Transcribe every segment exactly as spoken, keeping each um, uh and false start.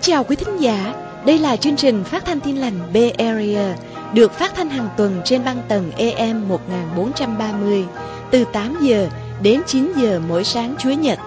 chào quý thính giả, đây là chương trình phát thanh Tin lành Bay Area, được phát thanh hàng tuần trên băng tần A M một nghìn bốn trăm ba mươi, từ tám giờ đến chín giờ mỗi sáng Chủ nhật.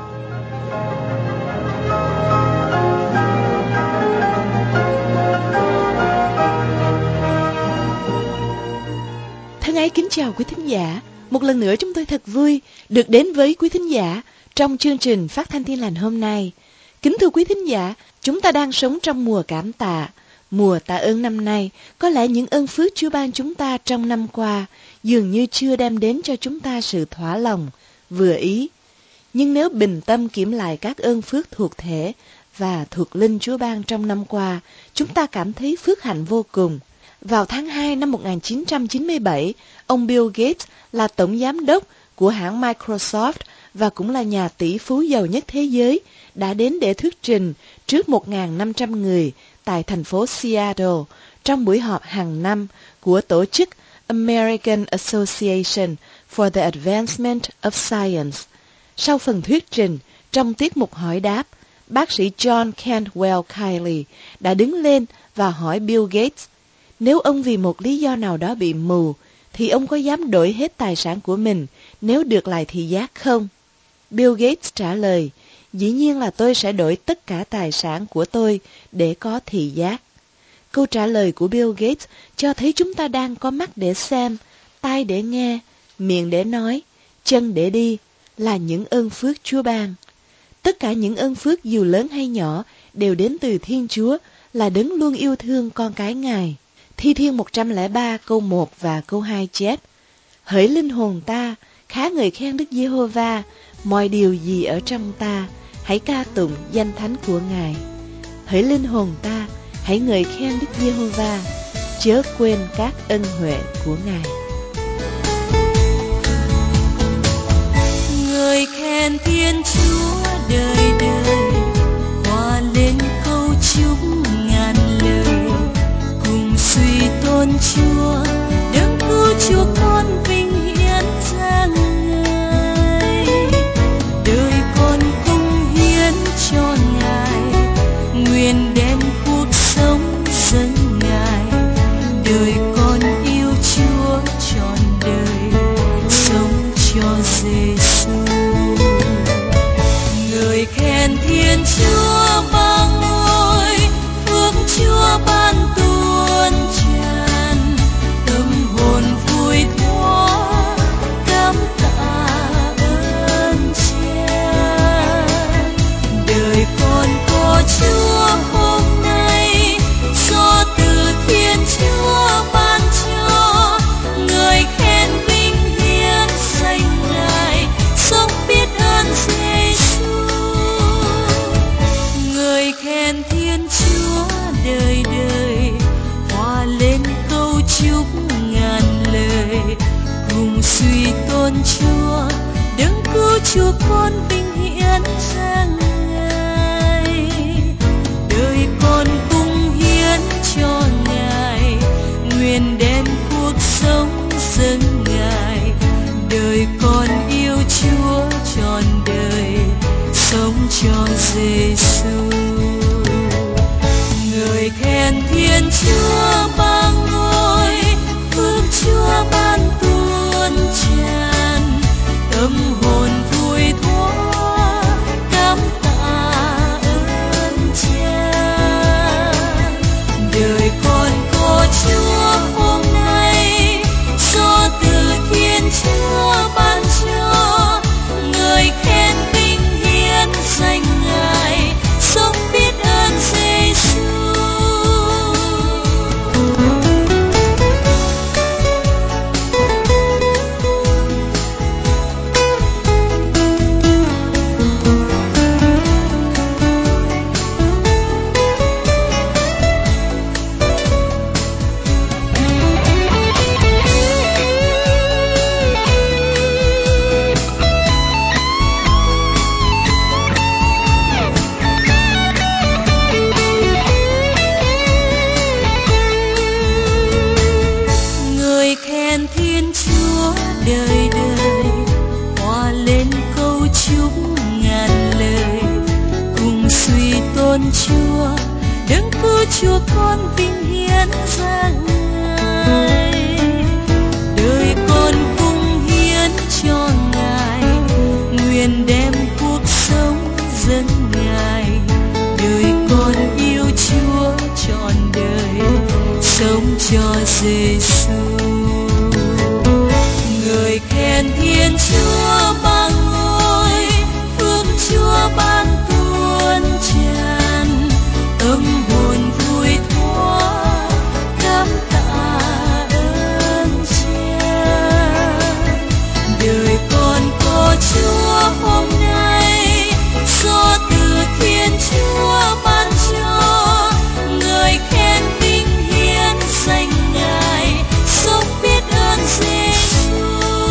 Thân ái kính chào quý thính giả, một lần nữa chúng tôi thật vui được đến với quý thính giả trong chương trình phát thanh Tin lành hôm nay. Kính thưa quý thính giả, chúng ta đang sống trong mùa cảm tạ. Mùa tạ ơn năm nay, có lẽ những ơn phước Chúa ban chúng ta trong năm qua dường như chưa đem đến cho chúng ta sự thỏa lòng, vừa ý. Nhưng nếu bình tâm kiểm lại các ơn phước thuộc thể và thuộc linh Chúa ban trong năm qua, chúng ta cảm thấy phước hạnh vô cùng. Vào tháng hai năm một nghìn chín trăm chín mươi bảy, ông Bill Gates là tổng giám đốc của hãng Microsoft và cũng là nhà tỷ phú giàu nhất thế giới, đã đến để thuyết trình trước một nghìn năm trăm người tại thành phố Seattle trong buổi họp hàng năm của tổ chức American Association for the Advancement of Science. Sau phần thuyết trình, trong tiết mục hỏi đáp, bác sĩ John Cantwell Kiley đã đứng lên và hỏi Bill Gates, nếu ông vì một lý do nào đó bị mù, thì ông có dám đổi hết tài sản của mình nếu được lại thị giác không? Bill Gates trả lời, dĩ nhiên là tôi sẽ đổi tất cả tài sản của tôi để có thị giác. Câu trả lời của Bill Gates cho thấy chúng ta đang có mắt để xem, tai để nghe, miệng để nói, chân để đi, là những ơn phước Chúa ban. Tất cả những ơn phước dù lớn hay nhỏ đều đến từ Thiên Chúa, là đấng luôn yêu thương con cái Ngài. Thi Thiên một trăm lẻ ba câu một và câu hai chép, hỡi linh hồn ta, khá ngợi khen Đức Giê-hô-va, mọi điều gì ở trong ta, hãy ca tụng danh thánh của Ngài. Hỡi linh hồn ta, hãy ngợi khen Đức Giê-hô-va, chớ quên các ân huệ của Ngài. Ngợi khen Thiên Chúa đời đời, hòa lên câu chúc ngàn lời, cùng suy tôn Chúa, đấng cứu Chúa con vinh hiển ra Ngài. Đời con cung hiến cho Ngài, nguyện đem cuộc sống dâng Ngài. Đời con yêu Chúa trọn đời, sống cho Giêsu. Ngợi khen Thiên Chúa ba ngôi, phước Chúa ban tuôn tràn, tâm hồn vui thoa cảm tạ ơn Cha. Đời con có Chúa hôm nay, do từ Thiên Chúa ban cho, ngợi khen vinh hiển danh Ngài, sống biết ơn Giêsu. Ngợi khen Thiên Chúa đời đời, hòa lên câu chúc ngàn lời, cùng suy tôn Chúa, đấng cứu Chúa con vinh hiển ra Ngài. Đời con cung hiến cho Ngài, nguyện đem cuộc sống dâng Ngài. Đời con yêu Chúa trọn đời, sống cho Giêsu. Ngợi khen Thiên Chúa ba ngôi, phước Chúa ban tuôn tràn, tâm hồn vui thoa cảm tạ ơn Cha. Đời con có Chúa hôm nay, do từ Thiên Chúa ban cho, ngợi khen vinh hiển danh Ngài, sống biết ơn Giêsu. Ngợi khen Thiên Chúa đời đời, hòa lên câu chúc ngàn lời, cùng suy tôn Chúa, đấng cứu Chúa con vinh hiến ra lời. Đời con cung hiến cho Ngài, nguyện đem cuộc sống dâng Ngài. Đời con yêu Chúa trọn đời, sống cho Giêsu. Người khen Thiên Chúa ban ngôi, phước Chúa ban tuôn tràn, tâm hồn vui thoa cảm tạ ơn Cha. Đời con có Chúa hôm nay, do từ Thiên Chúa ban cho. Người khen vinh hiến danh Ngài, sống biết ơn Giêsu.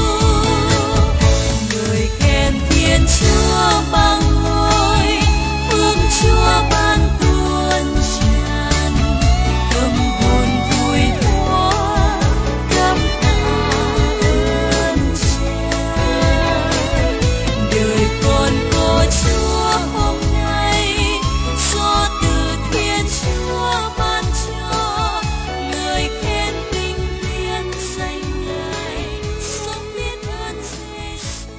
Người khen Thiên Chúa ban ngôi, phước Chúa ban tuôn tràn, tâm hồn vui thoa cảm tạ ơn Cha. Đời con có Chúa hôm nay, do từ Thiên Chúa ban cho. Người khen vinh hiến danh Ngài, sống biết ơn Giêsu.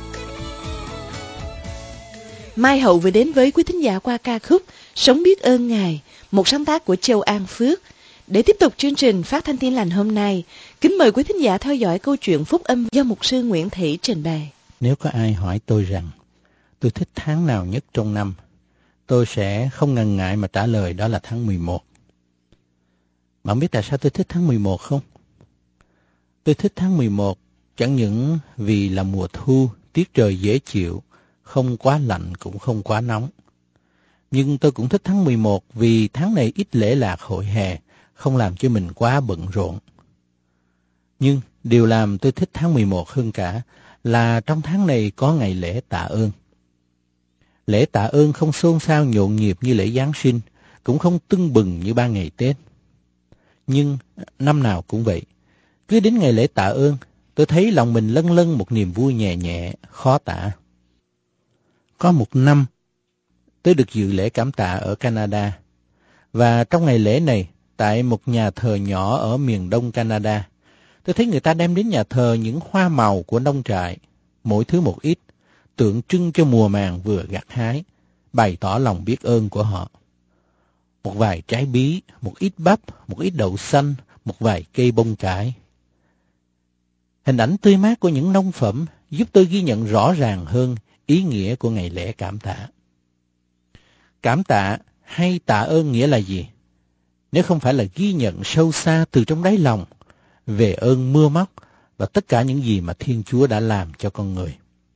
Mai Hậu vừa đến với quý thính giả qua ca khúc Sống biết ơn Ngài, một sáng tác của Châu An Phước. Để tiếp tục chương trình Phát thanh Tin lành hôm nay, kính mời quý thính giả theo dõi câu chuyện phúc âm do mục sư Nguyễn Thị trình bày. Nếu có ai hỏi tôi rằng tôi thích tháng nào nhất trong năm, tôi sẽ không ngần ngại mà trả lời đó là tháng mười một. Bạn biết tại sao tôi thích tháng mười một không? Tôi thích tháng mười một chẳng những vì là mùa thu, tiết trời dễ chịu, không quá lạnh cũng không quá nóng. Nhưng tôi cũng thích tháng mười một vì tháng này ít lễ lạc hội hè, không làm cho mình quá bận rộn. Nhưng điều làm tôi thích tháng mười một hơn cả là trong tháng này có ngày lễ tạ ơn. Lễ tạ ơn không xôn xao nhộn nhịp như lễ Giáng sinh, cũng không tưng bừng như ba ngày Tết. Nhưng năm nào cũng vậy, cứ đến ngày lễ tạ ơn, tôi thấy lòng mình lâng lâng một niềm vui nhẹ nhẹ, khó tả. Có một năm, tôi được dự lễ cảm tạ ở Canada, và trong ngày lễ này, tại một nhà thờ nhỏ ở miền đông Canada, tôi thấy người ta đem đến nhà thờ những hoa màu của nông trại, mỗi thứ một ít, tượng trưng cho mùa màng vừa gặt hái, bày tỏ lòng biết ơn của họ. Một vài trái bí, một ít bắp, một ít đậu xanh, một vài cây bông cải. Hình ảnh tươi mát của những nông phẩm giúp tôi ghi nhận rõ ràng hơn ý nghĩa của ngày lễ cảm tạ. Cảm tạ hay tạ ơn nghĩa là gì? Nếu không phải là ghi nhận sâu xa từ trong đáy lòng về ơn mưa móc và tất cả những gì mà Thiên Chúa đã làm cho con người.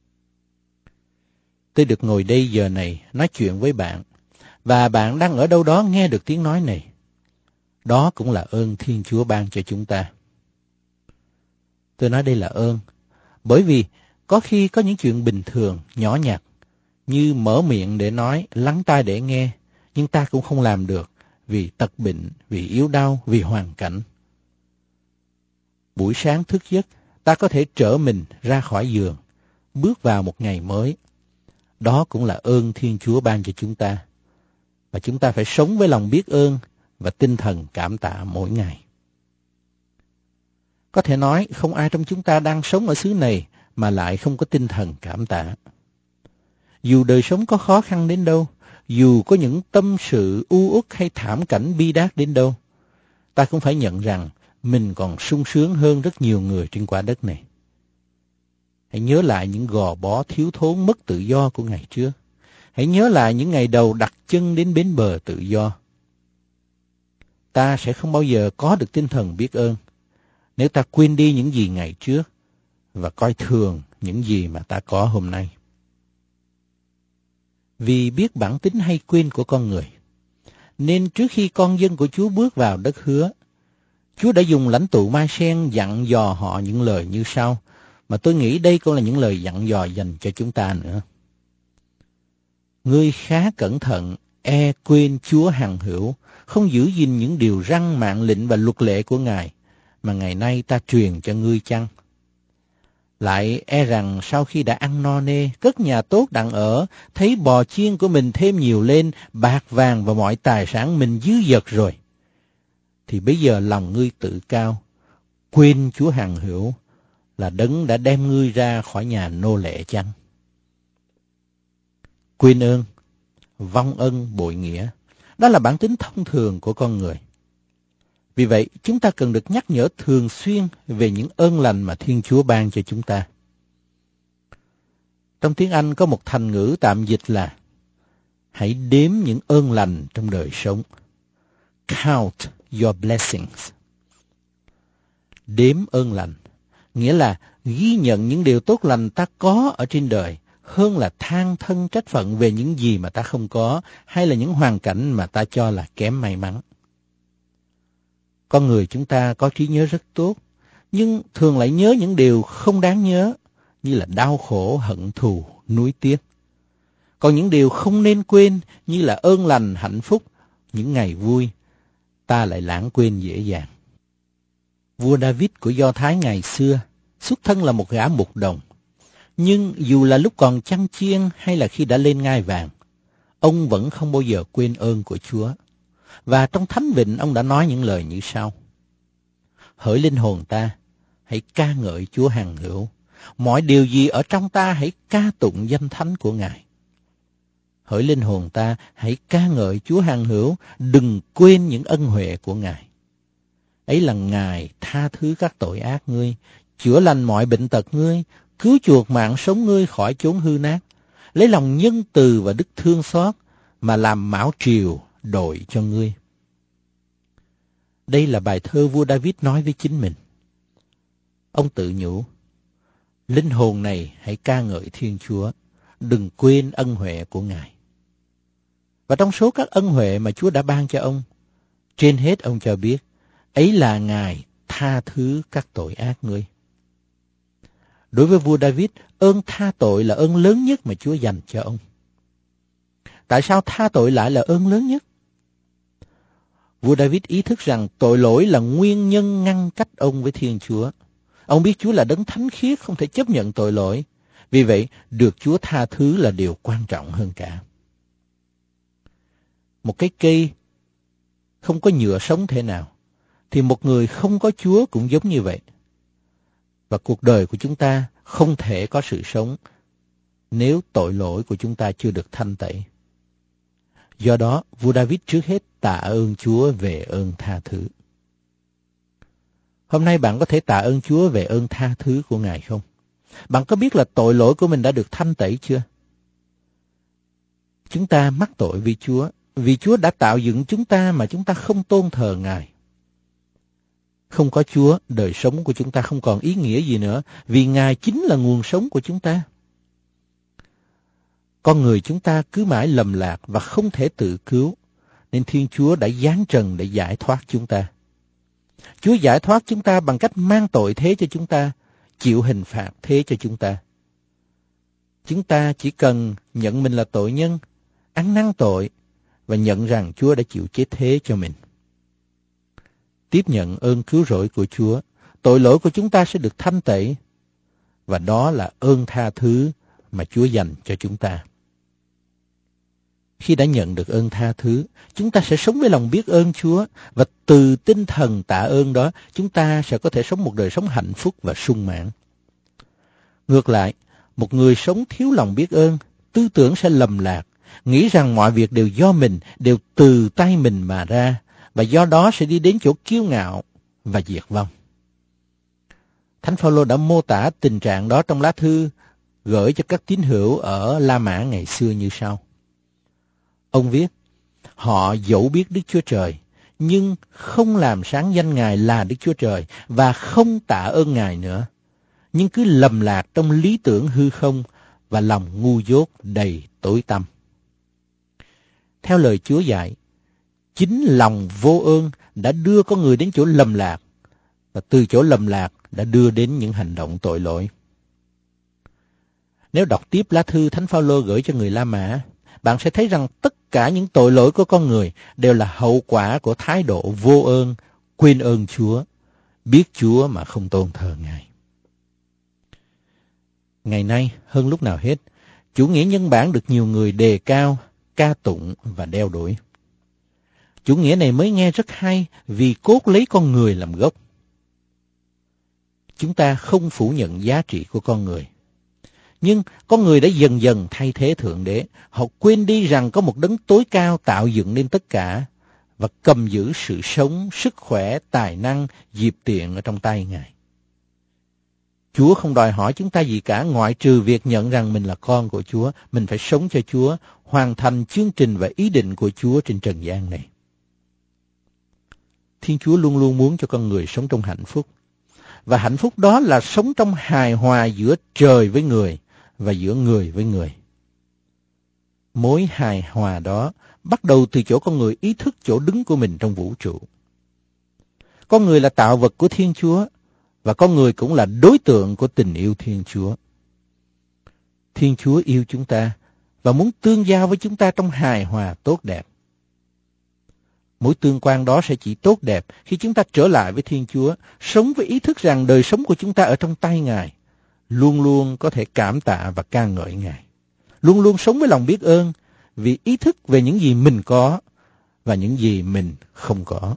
Tôi được ngồi đây giờ này nói chuyện với bạn, và bạn đang ở đâu đó nghe được tiếng nói này. Đó cũng là ơn Thiên Chúa ban cho chúng ta. Tôi nói đây là ơn, bởi vì có khi có những chuyện bình thường, nhỏ nhặt, như mở miệng để nói, lắng tai để nghe, nhưng ta cũng không làm được vì tật bệnh, vì yếu đau, vì hoàn cảnh. Buổi sáng thức giấc, ta có thể trở mình ra khỏi giường, bước vào một ngày mới. Đó cũng là ơn Thiên Chúa ban cho chúng ta. Và chúng ta phải sống với lòng biết ơn và tinh thần cảm tạ mỗi ngày. Có thể nói không ai trong chúng ta đang sống ở xứ này mà lại không có tinh thần cảm tạ. Dù đời sống có khó khăn đến đâu, dù có những tâm sự u uất hay thảm cảnh bi đát đến đâu, ta cũng phải nhận rằng mình còn sung sướng hơn rất nhiều người trên quả đất này. Hãy nhớ lại những gò bó thiếu thốn mất tự do của ngày trước. Hãy nhớ lại những ngày đầu đặt chân đến bến bờ tự do. Ta sẽ không bao giờ có được tinh thần biết ơn nếu ta quên đi những gì ngày trước và coi thường những gì mà ta có hôm nay. Vì biết bản tính hay quên của con người, nên trước khi con dân của Chúa bước vào đất hứa, Chúa đã dùng lãnh tụ Ma-sen dặn dò họ những lời như sau, mà tôi nghĩ đây cũng là những lời dặn dò dành cho chúng ta nữa. Ngươi khá cẩn thận, e quên Chúa hằng hữu, không giữ gìn những điều răn mạng lệnh và luật lệ của Ngài, mà ngày nay ta truyền cho ngươi chăng? lại e rằng sau khi đã ăn no nê, cất nhà tốt đặng ở, thấy bò chiên của mình thêm nhiều lên, bạc vàng và mọi tài sản mình dư dật rồi, thì bây giờ lòng ngươi tự cao, quên Chúa hằng hữu, là đấng đã đem ngươi ra khỏi nhà nô lệ chăng? Quên ơn, vong ân bội nghĩa, đó là bản tính thông thường của con người. Vì vậy, chúng ta cần được nhắc nhở thường xuyên về những ơn lành mà Thiên Chúa ban cho chúng ta. Trong tiếng Anh có một thành ngữ tạm dịch là hãy đếm những ơn lành trong đời sống. Count your blessings. Đếm ơn lành, nghĩa là ghi nhận những điều tốt lành ta có ở trên đời, hơn là than thân trách phận về những gì mà ta không có, hay là những hoàn cảnh mà ta cho là kém may mắn. Con người chúng ta có trí nhớ rất tốt, nhưng thường lại nhớ những điều không đáng nhớ, như là đau khổ, hận thù, nuối tiếc. Còn những điều không nên quên, như là ơn lành, hạnh phúc, những ngày vui, ta lại lãng quên dễ dàng. Vua David của Do Thái ngày xưa, xuất thân là một gã mục đồng, nhưng dù là lúc còn chăn chiên hay là khi đã lên ngai vàng, ông vẫn không bao giờ quên ơn của Chúa. Và trong Thánh Vịnh ông đã nói những lời như sau: hỡi linh hồn ta, hãy ca ngợi Chúa hằng hữu, mọi điều gì ở trong ta hãy ca tụng danh thánh của Ngài. Hỡi linh hồn ta, hãy ca ngợi Chúa hằng hữu, đừng quên những ân huệ của Ngài. Ấy là Ngài tha thứ các tội ác ngươi, chữa lành mọi bệnh tật ngươi, cứu chuộc mạng sống ngươi khỏi chốn hư nát, lấy lòng nhân từ và đức thương xót mà làm mão triều đội cho ngươi. Đây là bài thơ vua David nói với chính mình. Ông tự nhủ, linh hồn này hãy ca ngợi Thiên Chúa, đừng quên ân huệ của Ngài. Và trong số các ân huệ mà Chúa đã ban cho ông, trên hết ông cho biết, ấy là Ngài tha thứ các tội ác ngươi. Đối với vua David, ơn tha tội là ơn lớn nhất mà Chúa dành cho ông. Tại sao tha tội lại là ơn lớn nhất? Vua David ý thức rằng tội lỗi là nguyên nhân ngăn cách ông với Thiên Chúa. Ông biết Chúa là đấng thánh khiết, không thể chấp nhận tội lỗi. Vì vậy, được Chúa tha thứ là điều quan trọng hơn cả. Một cái cây không có nhựa sống thế nào, thì một người không có Chúa cũng giống như vậy. Và cuộc đời của chúng ta không thể có sự sống nếu tội lỗi của chúng ta chưa được thanh tẩy. Do đó, vua David trước hết tạ ơn Chúa về ơn tha thứ. Hôm nay bạn có thể tạ ơn Chúa về ơn tha thứ của Ngài không? Bạn có biết là tội lỗi của mình đã được thanh tẩy chưa? Chúng ta mắc tội vì Chúa, vì Chúa đã tạo dựng chúng ta mà chúng ta không tôn thờ Ngài. Không có Chúa, đời sống của chúng ta không còn ý nghĩa gì nữa, vì Ngài chính là nguồn sống của chúng ta. Con người chúng ta cứ mãi lầm lạc và không thể tự cứu, nên Thiên Chúa đã giáng trần để giải thoát chúng ta. Chúa giải thoát chúng ta bằng cách mang tội thế cho chúng ta, chịu hình phạt thế cho chúng ta. Chúng ta chỉ cần nhận mình là tội nhân, ăn năn tội và nhận rằng Chúa đã chịu chết thế cho mình. Tiếp nhận ơn cứu rỗi của Chúa, tội lỗi của chúng ta sẽ được thanh tẩy, và đó là ơn tha thứ mà Chúa dành cho chúng ta. Khi đã nhận được ơn tha thứ, chúng ta sẽ sống với lòng biết ơn Chúa, và từ tinh thần tạ ơn đó, chúng ta sẽ có thể sống một đời sống hạnh phúc và sung mãn. Ngược lại, một người sống thiếu lòng biết ơn, tư tưởng sẽ lầm lạc, nghĩ rằng mọi việc đều do mình, đều từ tay mình mà ra, và do đó sẽ đi đến chỗ kiêu ngạo và diệt vong. Thánh Phaolô đã mô tả tình trạng đó trong lá thư gửi cho các tín hữu ở La Mã ngày xưa như sau. Ông viết, họ dẫu biết Đức Chúa Trời, nhưng không làm sáng danh Ngài là Đức Chúa Trời, và không tạ ơn Ngài nữa, nhưng cứ lầm lạc trong lý tưởng hư không, và lòng ngu dốt đầy tối tăm. Theo lời Chúa dạy, chính lòng vô ơn đã đưa con người đến chỗ lầm lạc, và từ chỗ lầm lạc đã đưa đến những hành động tội lỗi. Nếu đọc tiếp lá thư Thánh Phaolô gửi cho người La Mã, bạn sẽ thấy rằng tất cả những tội lỗi của con người đều là hậu quả của thái độ vô ơn, quên ơn Chúa, biết Chúa mà không tôn thờ Ngài. Ngày nay, hơn lúc nào hết, chủ nghĩa nhân bản được nhiều người đề cao, ca tụng và đeo đuổi. Chủ nghĩa này mới nghe rất hay vì cốt lấy con người làm gốc. Chúng ta không phủ nhận giá trị của con người. Nhưng con người đã dần dần thay thế Thượng Đế. Họ quên đi rằng có một đấng tối cao tạo dựng nên tất cả và cầm giữ sự sống, sức khỏe, tài năng, dịp tiện ở trong tay Ngài. Chúa không đòi hỏi chúng ta gì cả ngoại trừ việc nhận rằng mình là con của Chúa. Mình phải sống cho Chúa, hoàn thành chương trình và ý định của Chúa trên trần gian này. Thiên Chúa luôn luôn muốn cho con người sống trong hạnh phúc. Và hạnh phúc đó là sống trong hài hòa giữa trời với người và giữa người với người. Mối hài hòa đó bắt đầu từ chỗ con người ý thức chỗ đứng của mình trong vũ trụ. Con người là tạo vật của Thiên Chúa và con người cũng là đối tượng của tình yêu Thiên Chúa. Thiên Chúa yêu chúng ta và muốn tương giao với chúng ta trong hài hòa tốt đẹp. Mối tương quan đó sẽ chỉ tốt đẹp khi chúng ta trở lại với Thiên Chúa, sống với ý thức rằng đời sống của chúng ta ở trong tay Ngài, luôn luôn có thể cảm tạ và ca ngợi Ngài. Luôn luôn sống với lòng biết ơn vì ý thức về những gì mình có và những gì mình không có.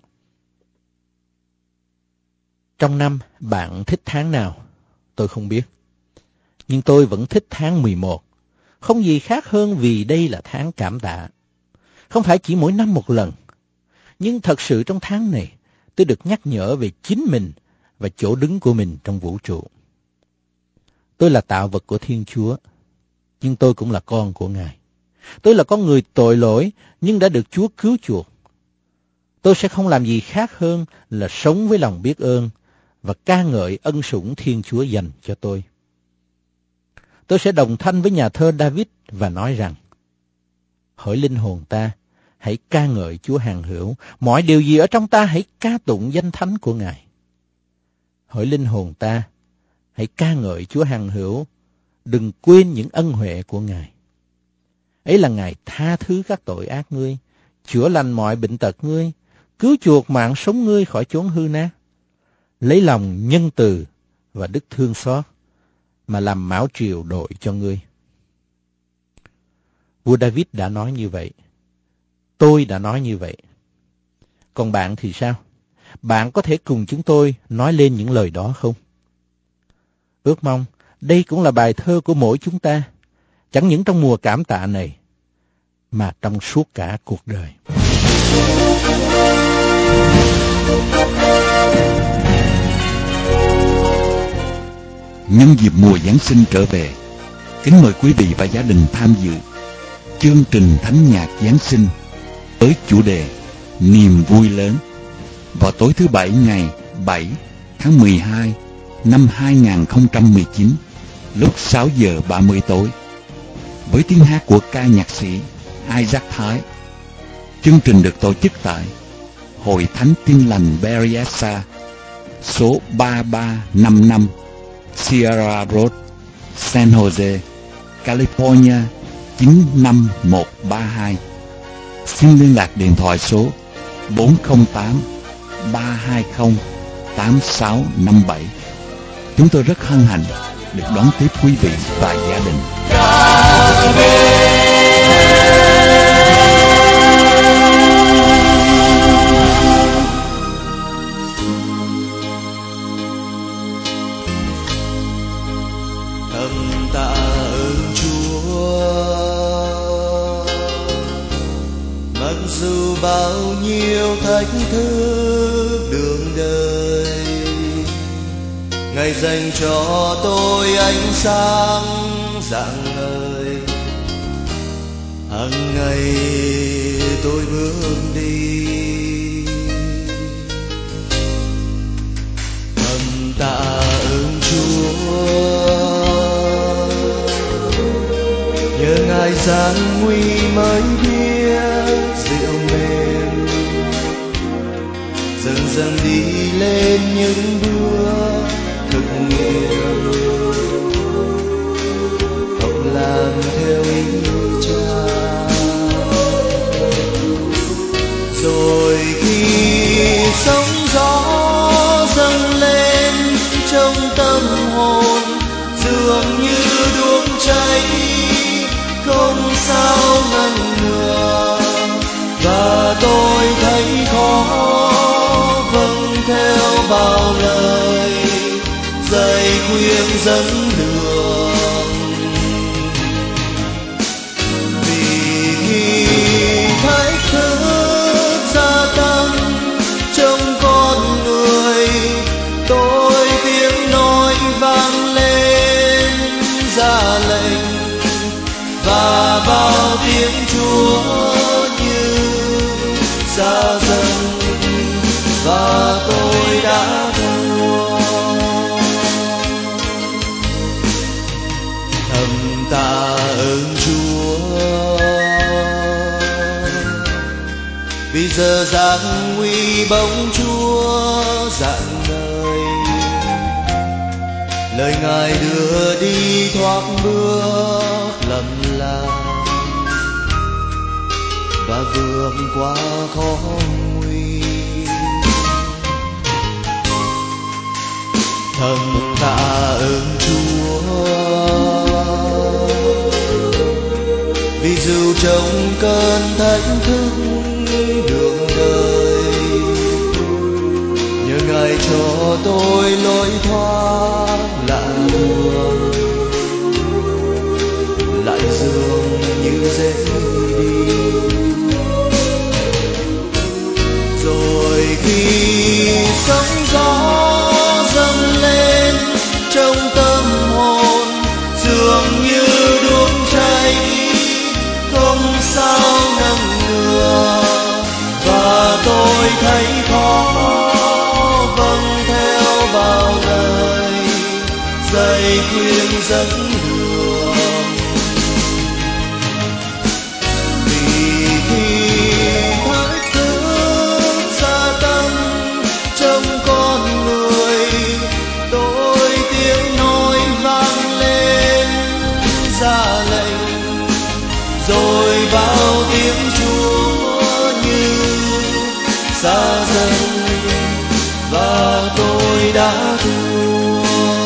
Trong năm, bạn thích tháng nào? Tôi không biết. Nhưng tôi vẫn thích tháng mười một. Không gì khác hơn vì đây là tháng cảm tạ. Không phải chỉ mỗi năm một lần. Nhưng thật sự trong tháng này, tôi được nhắc nhở về chính mình và chỗ đứng của mình trong vũ trụ. Tôi là tạo vật của Thiên Chúa, nhưng tôi cũng là con của Ngài. Tôi là con người tội lỗi, nhưng đã được Chúa cứu chuộc. Tôi sẽ không làm gì khác hơn là sống với lòng biết ơn và ca ngợi ân sủng Thiên Chúa dành cho tôi. Tôi sẽ đồng thanh với nhà thơ David và nói rằng, hỡi linh hồn ta, hãy ca ngợi Chúa hằng hữu, mọi điều gì ở trong ta hãy ca tụng danh thánh của Ngài. Hỡi linh hồn ta, hãy ca ngợi Chúa hằng hữu, đừng quên những ân huệ của Ngài. Ấy là Ngài tha thứ các tội ác ngươi, chữa lành mọi bệnh tật ngươi, cứu chuộc mạng sống ngươi khỏi chốn hư nát, lấy lòng nhân từ và đức thương xót mà làm mão triều đội cho ngươi. Vua David đã nói như vậy. Tôi đã nói như vậy. Còn bạn thì sao? Bạn có thể cùng chúng tôi nói lên những lời đó không? Ước mong đây cũng là bài thơ của mỗi chúng ta, chẳng những trong mùa cảm tạ này, mà trong suốt cả cuộc đời. Nhân dịp mùa Giáng sinh trở về, kính mời quý vị và gia đình tham dự chương trình thánh nhạc Giáng sinh với chủ đề Niềm vui lớn vào tối thứ Bảy ngày bảy tháng mười hai năm hai nghìn không trăm mười chín lúc sáu giờ ba mươi tối với tiếng hát của ca nhạc sĩ Isaac Thái. Chương trình được tổ chức tại Hội Thánh Tin Lành Berryessa, số ba ba năm năm Sierra Road, San Jose, California chín năm một ba hai. Xin liên lạc điện thoại số bốn không tám ba hai không tám sáu năm bảy. Chúng tôi rất hân hạnh được đón tiếp quý vị và gia đình. Thầm tạ ơn Chúa, mặc dù bao nhiêu thách thức đường đời, Ngài dành cho tôi ánh sáng rạng ngời. Hằng ngày tôi bước đi, thầm tạ ơn Chúa, nhờ Ngài gian nguy mới biết dịu mềm, dần dần đi lên những bước thực nghiệm, học làm theo ý Cha. Rồi khi sóng gió dâng lên trong tâm hồn, dường như không sao ngăn ngừa, và tôi thấy khó vâng theo bao lời dạy khuyên dẫn đường. Vì khi thách thức gia tăng trong con người, tôi tiếng nói vang lên ra lệnh, và bao tiếng Chúa như xa dần, và tôi đã thua. Thầm tạ ơn Chúa vì giờ gian nguy bóng Chúa rạng ngời, lời Ngài đưa đi thoát bước lầm lạc và vượt qua khó nguy. Thầm tạ ơn Chúa vì dù trong cơn thách thức đường đời, nhờ Ngài cho tôi lối thoát lạ đường, lại dường như dễ đi. Rồi khi sóng gió dâng lên trong tâm hồn, dường như đuốc cháy không sao ngăn ngừa, và tôi thấy khó vâng theo bao lời dạy khuyên dẫn đường. Vì khi thách thức gia tăng trong con người, tôi tiếng nói vang lên ra lệnh, rồi bao tiếng Chúa như xa dần, và tôi đã thua.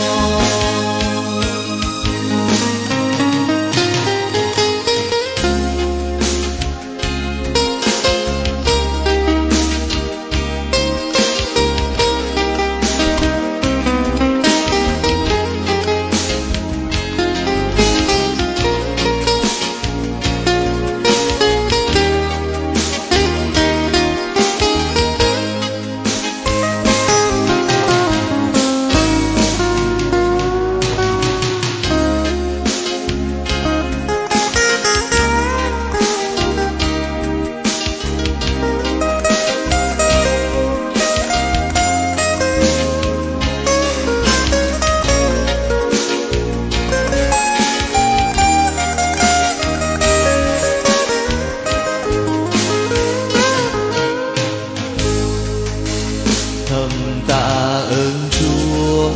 Thầm tạ ơn Chúa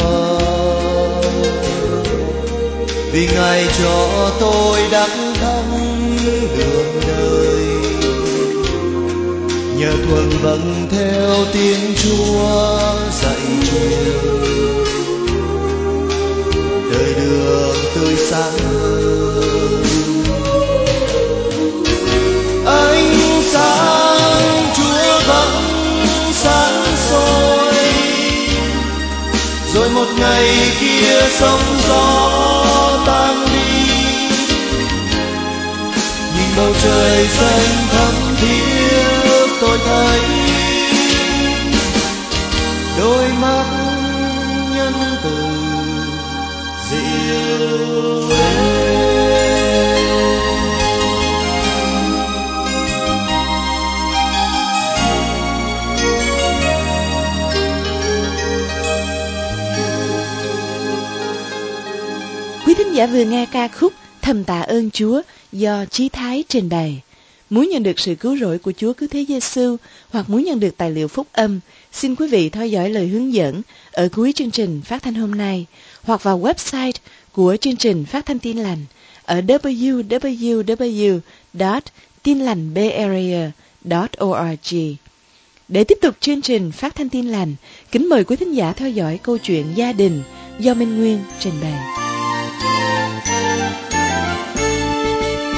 vì Ngài cho tôi đắc thắng đường đời, nhờ thuần vâng theo tiếng Chúa dạy truyền, đời đường tươi sáng hơn. Ánh sáng Chúa vẫn sáng soi, rồi một ngày kia sóng gió tan đi, nhìn bầu trời xanh thắm thiết tôi thấy đôi mắt nhân từ dịu êm. Quý thính giả vừa nghe ca khúc Thầm tạ ơn Chúa do Chí Thái trình bày. Muốn nhận được sự cứu rỗi của Chúa Cứu Thế Giêsu hoặc muốn nhận được tài liệu phúc âm, xin quý vị theo dõi lời hướng dẫn ở cuối chương trình phát thanh hôm nay hoặc vào website của chương trình phát thanh Tin Lành ở w w w chấm tin lành berea chấm org. Để tiếp tục chương trình phát thanh Tin Lành, kính mời quý thính giả theo dõi câu chuyện gia đình do Minh Nguyên trình bày.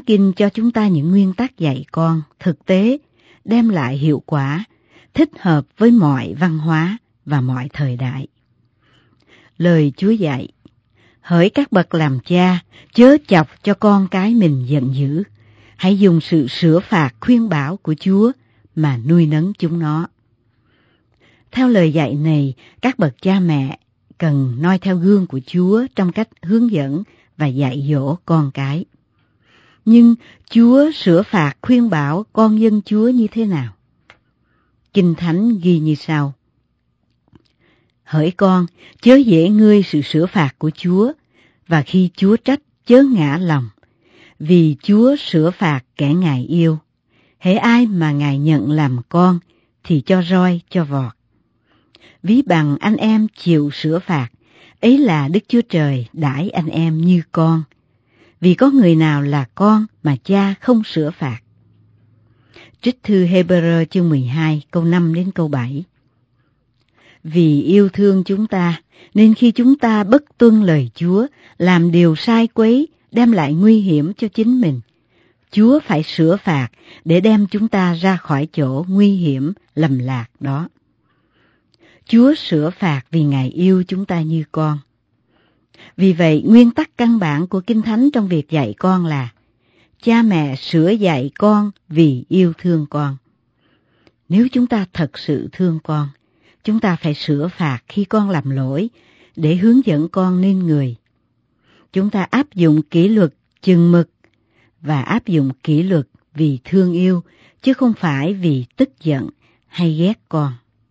Kinh cho chúng ta những nguyên tắc dạy con thực tế, đem lại hiệu quả, thích hợp với mọi văn hóa và mọi thời đại. Lời Chúa dạy: hỡi các bậc làm cha, chớ chọc cho con cái mình giận dữ, hãy dùng sự sửa phạt khuyên bảo của Chúa mà nuôi nấng chúng nó. Theo lời dạy này, các bậc cha mẹ cần noi theo gương của Chúa trong cách hướng dẫn và dạy dỗ con cái. Nhưng Chúa sửa phạt khuyên bảo con dân Chúa như thế nào? Kinh Thánh ghi như sau: hỡi con, chớ dễ ngươi sự sửa phạt của Chúa, và khi Chúa trách chớ ngã lòng, vì Chúa sửa phạt kẻ Ngài yêu. Hễ ai mà Ngài nhận làm con thì cho roi cho vọt. Ví bằng anh em chịu sửa phạt, ấy là Đức Chúa Trời đãi anh em như con. Vì có người nào là con mà cha không sửa phạt? Trích thư Hebrew chương mười hai câu năm đến câu bảy. Vì yêu thương chúng ta, nên khi chúng ta bất tuân lời Chúa, làm điều sai quấy, đem lại nguy hiểm cho chính mình, Chúa phải sửa phạt để đem chúng ta ra khỏi chỗ nguy hiểm lầm lạc đó. Chúa sửa phạt vì Ngài yêu chúng ta như con. Vì vậy, nguyên tắc căn bản của Kinh Thánh trong việc dạy con là cha mẹ sửa dạy con vì yêu thương con. Nếu chúng ta thật sự thương con, chúng ta phải sửa phạt khi con làm lỗi để hướng dẫn con nên người. Chúng ta áp dụng kỷ luật chừng mực và áp dụng kỷ luật vì thương yêu, chứ không phải vì tức giận hay ghét con.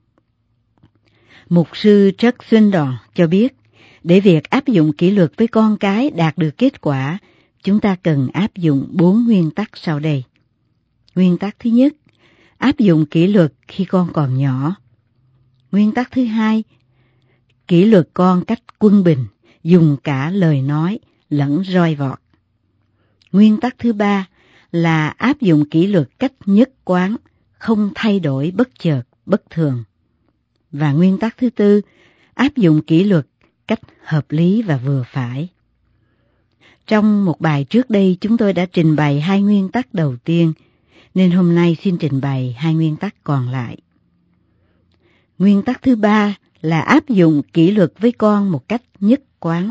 Mục sư Chuck Swindoll cho biết, để việc áp dụng kỷ luật với con cái đạt được kết quả, chúng ta cần áp dụng bốn nguyên tắc sau đây. Nguyên tắc thứ nhất, áp dụng kỷ luật khi con còn nhỏ. Nguyên tắc thứ hai, kỷ luật con cách quân bình, dùng cả lời nói lẫn roi vọt. Nguyên tắc thứ ba là áp dụng kỷ luật cách nhất quán, không thay đổi bất chợt, bất thường. Và nguyên tắc thứ tư, áp dụng kỷ luật cách hợp lý và vừa phải. Trong một bài trước đây chúng tôi đã trình bày hai nguyên tắc đầu tiên, nên hôm nay xin trình bày hai nguyên tắc còn lại. Nguyên tắc thứ ba là áp dụng kỷ luật với con một cách nhất quán.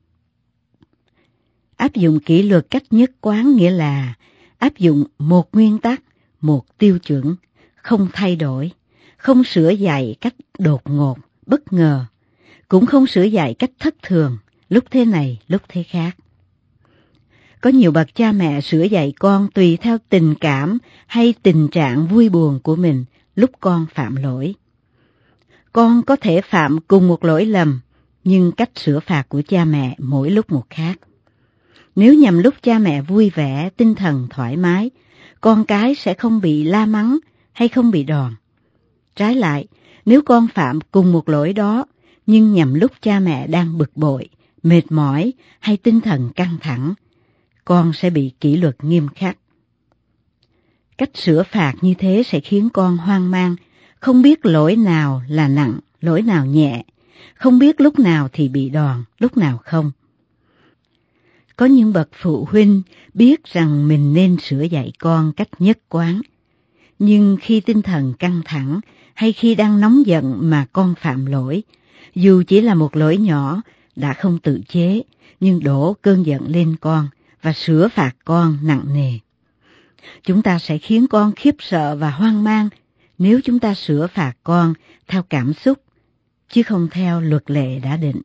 Áp dụng kỷ luật cách nhất quán nghĩa là áp dụng một nguyên tắc, một tiêu chuẩn, không thay đổi, không sửa dạy cách đột ngột, bất ngờ, cũng không sửa dạy cách thất thường, lúc thế này, lúc thế khác. Có nhiều bậc cha mẹ sửa dạy con tùy theo tình cảm hay tình trạng vui buồn của mình lúc con phạm lỗi. Con có thể phạm cùng một lỗi lầm, nhưng cách sửa phạt của cha mẹ mỗi lúc một khác. Nếu nhằm lúc cha mẹ vui vẻ, tinh thần thoải mái, con cái sẽ không bị la mắng hay không bị đòn. Trái lại, nếu con phạm cùng một lỗi đó, nhưng nhằm lúc cha mẹ đang bực bội, mệt mỏi hay tinh thần căng thẳng, con sẽ bị kỷ luật nghiêm khắc. Cách sửa phạt như thế sẽ khiến con hoang mang, không biết lỗi nào là nặng, lỗi nào nhẹ, không biết lúc nào thì bị đòn, lúc nào không. Có những bậc phụ huynh biết rằng mình nên sửa dạy con cách nhất quán, nhưng khi tinh thần căng thẳng hay khi đang nóng giận mà con phạm lỗi, dù chỉ là một lỗi nhỏ, đã không tự chế, nhưng đổ cơn giận lên con và sửa phạt con nặng nề. Chúng ta sẽ khiến con khiếp sợ và hoang mang nếu chúng ta sửa phạt con theo cảm xúc, chứ không theo luật lệ đã định.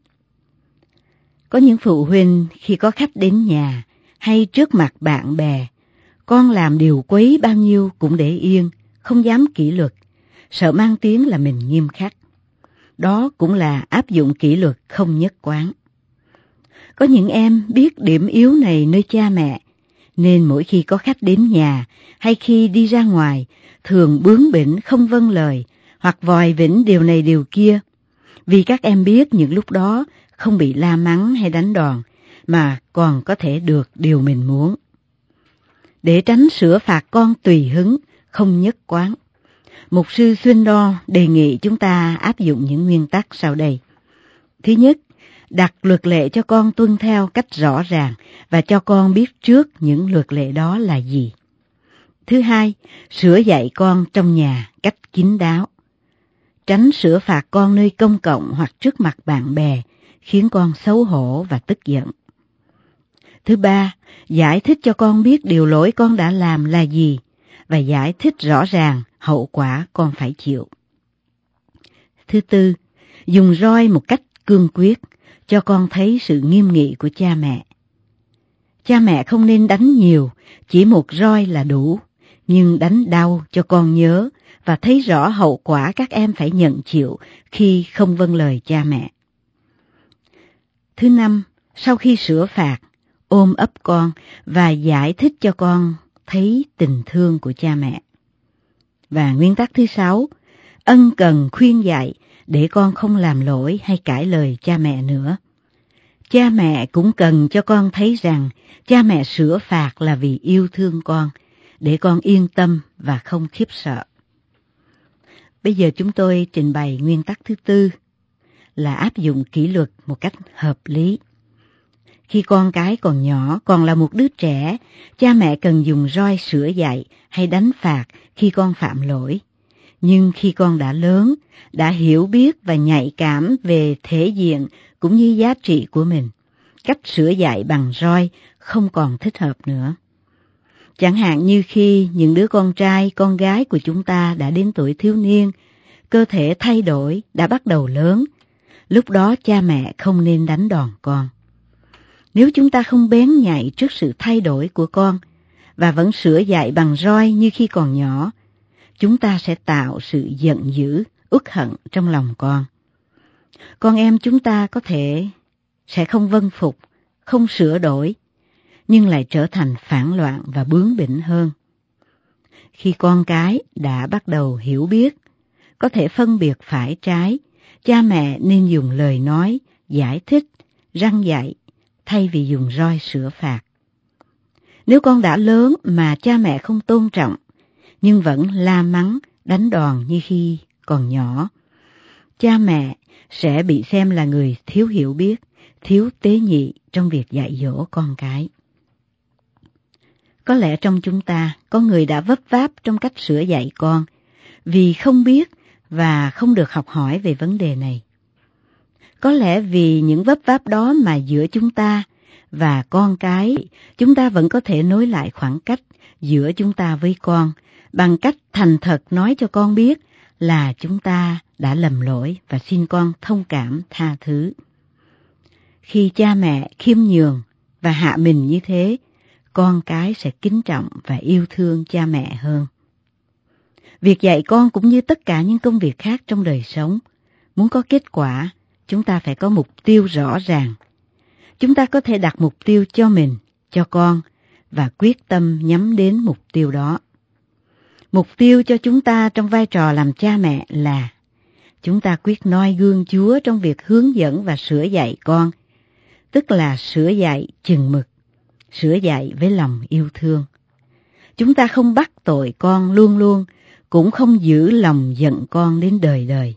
Có những phụ huynh khi có khách đến nhà hay trước mặt bạn bè, con làm điều quấy bao nhiêu cũng để yên, không dám kỷ luật, sợ mang tiếng là mình nghiêm khắc. Đó cũng là áp dụng kỷ luật không nhất quán. Có những em biết điểm yếu này nơi cha mẹ, nên mỗi khi có khách đến nhà hay khi đi ra ngoài, thường bướng bỉnh không vâng lời hoặc vòi vĩnh điều này điều kia, vì các em biết những lúc đó không bị la mắng hay đánh đòn, mà còn có thể được điều mình muốn. Để tránh sửa phạt con tùy hứng, không nhất quán, Mục sư Swindoll đề nghị chúng ta áp dụng những nguyên tắc sau đây. Thứ nhất, đặt luật lệ cho con tuân theo cách rõ ràng và cho con biết trước những luật lệ đó là gì. Thứ hai, sửa dạy con trong nhà cách kín đáo. Tránh sửa phạt con nơi công cộng hoặc trước mặt bạn bè, khiến con xấu hổ và tức giận. Thứ ba, giải thích cho con biết điều lỗi con đã làm là gì và giải thích rõ ràng hậu quả con phải chịu. Thứ tư, dùng roi một cách cương quyết, cho con thấy sự nghiêm nghị của cha mẹ. Cha mẹ không nên đánh nhiều, chỉ một roi là đủ, nhưng đánh đau cho con nhớ và thấy rõ hậu quả các em phải nhận chịu khi không vâng lời cha mẹ. Thứ năm, sau khi sửa phạt, ôm ấp con và giải thích cho con thấy tình thương của cha mẹ. Và nguyên tắc thứ sáu, ân cần khuyên dạy để con không làm lỗi hay cãi lời cha mẹ nữa. Cha mẹ cũng cần cho con thấy rằng cha mẹ sửa phạt là vì yêu thương con, để con yên tâm và không khiếp sợ. Bây giờ chúng tôi trình bày nguyên tắc thứ tư là áp dụng kỷ luật một cách hợp lý. Khi con cái còn nhỏ, còn là một đứa trẻ, cha mẹ cần dùng roi sửa dạy hay đánh phạt khi con phạm lỗi. Nhưng khi con đã lớn, đã hiểu biết và nhạy cảm về thể diện cũng như giá trị của mình, cách sửa dạy bằng roi không còn thích hợp nữa. Chẳng hạn như khi những đứa con trai, con gái của chúng ta đã đến tuổi thiếu niên, cơ thể thay đổi, đã bắt đầu lớn, lúc đó cha mẹ không nên đánh đòn con. Nếu chúng ta không bén nhạy trước sự thay đổi của con và vẫn sửa dạy bằng roi như khi còn nhỏ, chúng ta sẽ tạo sự giận dữ, uất hận trong lòng con. Con em chúng ta có thể sẽ không vâng phục, không sửa đổi, nhưng lại trở thành phản loạn và bướng bỉnh hơn. Khi con cái đã bắt đầu hiểu biết, có thể phân biệt phải trái, cha mẹ nên dùng lời nói, giải thích, răn dạy, thay vì dùng roi sửa phạt. Nếu con đã lớn mà cha mẹ không tôn trọng, nhưng vẫn la mắng, đánh đòn như khi còn nhỏ, cha mẹ sẽ bị xem là người thiếu hiểu biết, thiếu tế nhị trong việc dạy dỗ con cái. Có lẽ trong chúng ta có người đã vấp váp trong cách sửa dạy con vì không biết và không được học hỏi về vấn đề này. Có lẽ vì những vấp váp đó mà giữa chúng ta và con cái, chúng ta vẫn có thể nối lại khoảng cách giữa chúng ta với con bằng cách thành thật nói cho con biết là chúng ta đã lầm lỗi và xin con thông cảm tha thứ. Khi cha mẹ khiêm nhường và hạ mình như thế, con cái sẽ kính trọng và yêu thương cha mẹ hơn. Việc dạy con cũng như tất cả những công việc khác trong đời sống, muốn có kết quả, chúng ta phải có mục tiêu rõ ràng. Chúng ta có thể đặt mục tiêu cho mình, cho con và quyết tâm nhắm đến mục tiêu đó. Mục tiêu cho chúng ta trong vai trò làm cha mẹ là chúng ta quyết noi gương Chúa trong việc hướng dẫn và sửa dạy con, tức là sửa dạy chừng mực, sửa dạy với lòng yêu thương. Chúng ta không bắt tội con luôn luôn, cũng không giữ lòng giận con đến đời đời.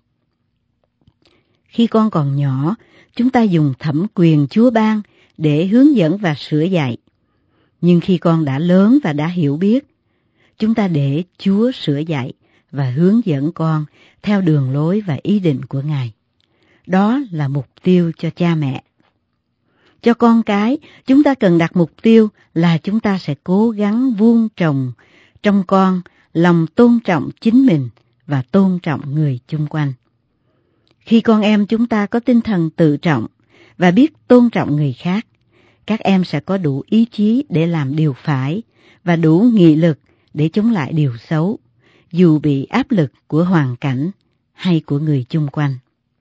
Khi con còn nhỏ, chúng ta dùng thẩm quyền Chúa ban để hướng dẫn và sửa dạy. Nhưng khi con đã lớn và đã hiểu biết, chúng ta để Chúa sửa dạy và hướng dẫn con theo đường lối và ý định của Ngài. Đó là mục tiêu cho cha mẹ. Cho con cái, chúng ta cần đặt mục tiêu là chúng ta sẽ cố gắng vuông trồng trong con lòng tôn trọng chính mình và tôn trọng người chung quanh. Khi con em chúng ta có tinh thần tự trọng và biết tôn trọng người khác, các em sẽ có đủ ý chí để làm điều phải và đủ nghị lực để chống lại điều xấu, dù bị áp lực của hoàn cảnh hay của người chung quanh.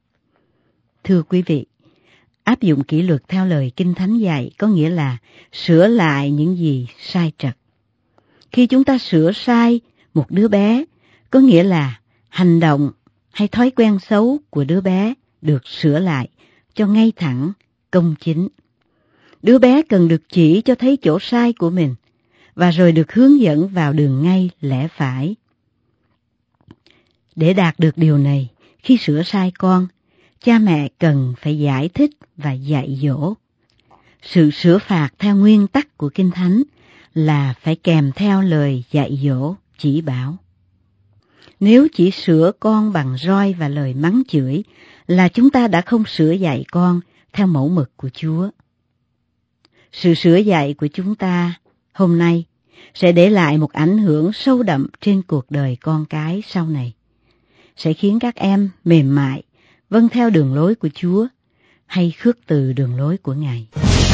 Thưa quý vị, áp dụng kỷ luật theo lời Kinh Thánh dạy có nghĩa là sửa lại những gì sai trật. Khi chúng ta sửa sai một đứa bé, có nghĩa là hành động hay thói quen xấu của đứa bé được sửa lại cho ngay thẳng, công chính. Đứa bé cần được chỉ cho thấy chỗ sai của mình và rồi được hướng dẫn vào đường ngay lẽ phải. Để đạt được điều này, khi sửa sai con, cha mẹ cần phải giải thích và dạy dỗ. Sự sửa phạt theo nguyên tắc của Kinh Thánh là phải kèm theo lời dạy dỗ, chỉ bảo. Nếu chỉ sửa con bằng roi và lời mắng chửi là chúng ta đã không sửa dạy con theo mẫu mực của Chúa. Sự sửa dạy của chúng ta hôm nay sẽ để lại một ảnh hưởng sâu đậm trên cuộc đời con cái sau này, sẽ khiến các em mềm mại, vâng theo đường lối của Chúa hay khước từ đường lối của Ngài.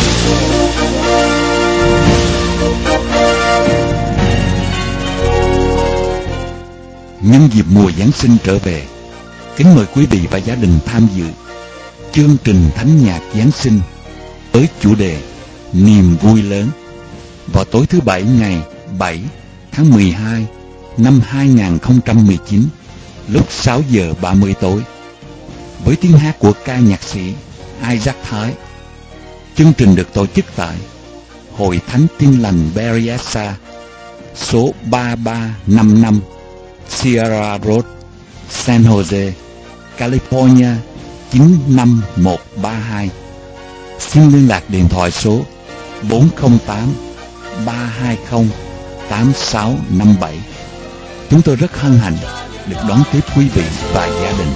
Nhân dịp mùa Giáng sinh trở về, kính mời quý vị và gia đình tham dự chương trình thánh nhạc Giáng sinh với chủ đề Niềm vui lớn vào tối thứ Bảy ngày bảy tháng mười hai năm hai nghìn không trăm mười chín lúc sáu giờ ba mươi tối với tiếng hát của ca nhạc sĩ Isaac Thái. Chương trình được tổ chức tại Hội Thánh Tin Lành Berryessa, số ba ba năm năm Sierra Road, San Jose, California chín năm một ba hai. Xin liên lạc điện thoại số bốn không tám ba hai không tám sáu năm bảy. Chúng tôi rất hân hạnh được đón tiếp quý vị và gia đình.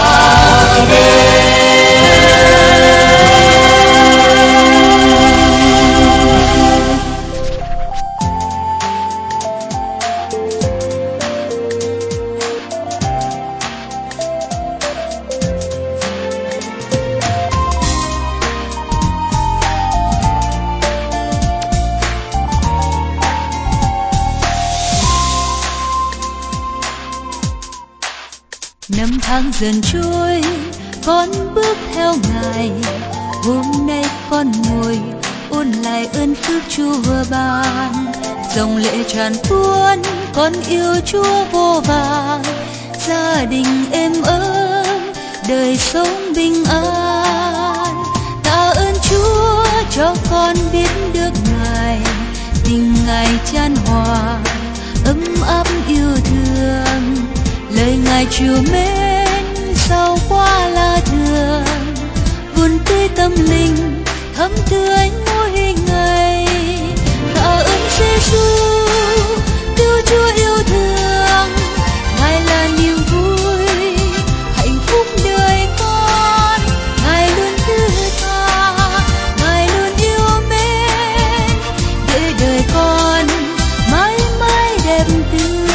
Năm tháng dần trôi, con bước theo Ngài. Hôm nay con ngồi ôn lại ơn phước Chúa ban. Dòng lệ tràn tuôn, con yêu Chúa vô vàn. Gia đình êm ấm, đời sống bình an. Tạ ơn Chúa cho con biết được Ngài. Tình Ngài chan hòa, ấm áp yêu thương. Lời Ngài trìu mến sao qua là thường, vun tươi tâm linh thấm tươi mỗi ngày. Tạ ơn Giêsu cứu Chúa yêu thương, Ngài là niềm vui hạnh phúc đời con. Ngài luôn thứ tha, Ngài luôn yêu mến, để đời con mãi mãi đẹp tươi.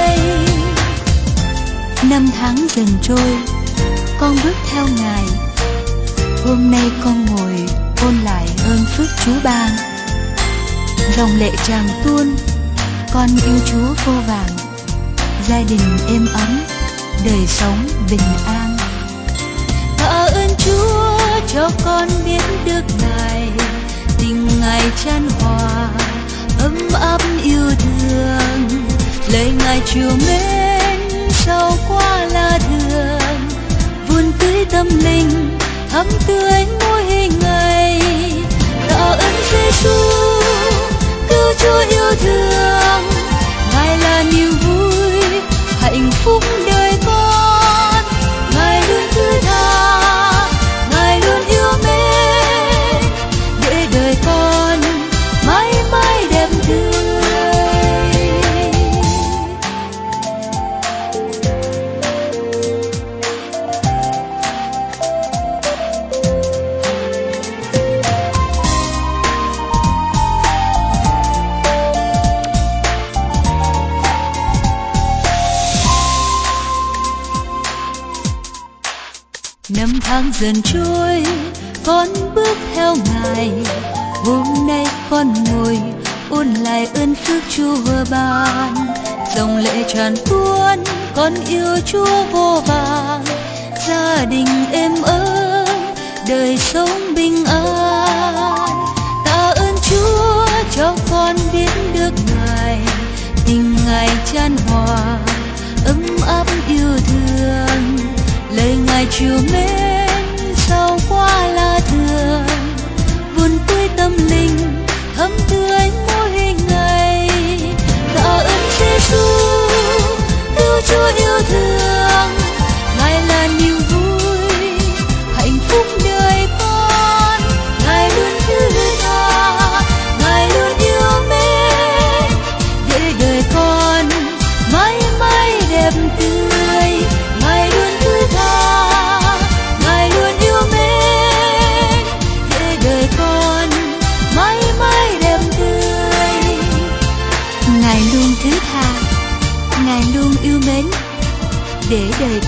Năm tháng dần trôi, con bước theo Ngài. Hôm nay con ngồi ôn lại ơn phước Chúa ban. Dòng lệ tràn tuôn, con yêu Chúa vô vàn. Gia đình êm ấm, đời sống bình an. Tạ ơn Chúa cho con biết được Ngài. Tình Ngài chan hòa, ấm áp yêu thương. Lời Ngài trìu mến sao qua là thường, vun tưới tâm linh thấm tươi mỗi ngày. Tạ ơn Giêsu cứu Chúa yêu thương, Ngài là niềm vui hạnh phúc đời con. Ngài luôn thứ tha, Ngài luôn yêu mến, để đời con mãi mãi đẹp tươi. Năm tháng dần trôi, con bước theo Ngài. Hôm nay con ngồi ôn lại ơn phước Chúa ban. Dòng lệ tràn tuôn, con yêu Chúa vô vàn. Gia đình êm ấm, đời sống bình an. Tạ ơn Chúa cho con biết được Ngài. Tình Ngài chan hòa, ấm áp yêu thương. Lời Ngài trìu mến sao qua là thường, vun tươi tâm linh thấm tươi mỗi ngày. Tạ ơn Giêsu cứu Chúa yêu thương, Ngài là niềm vui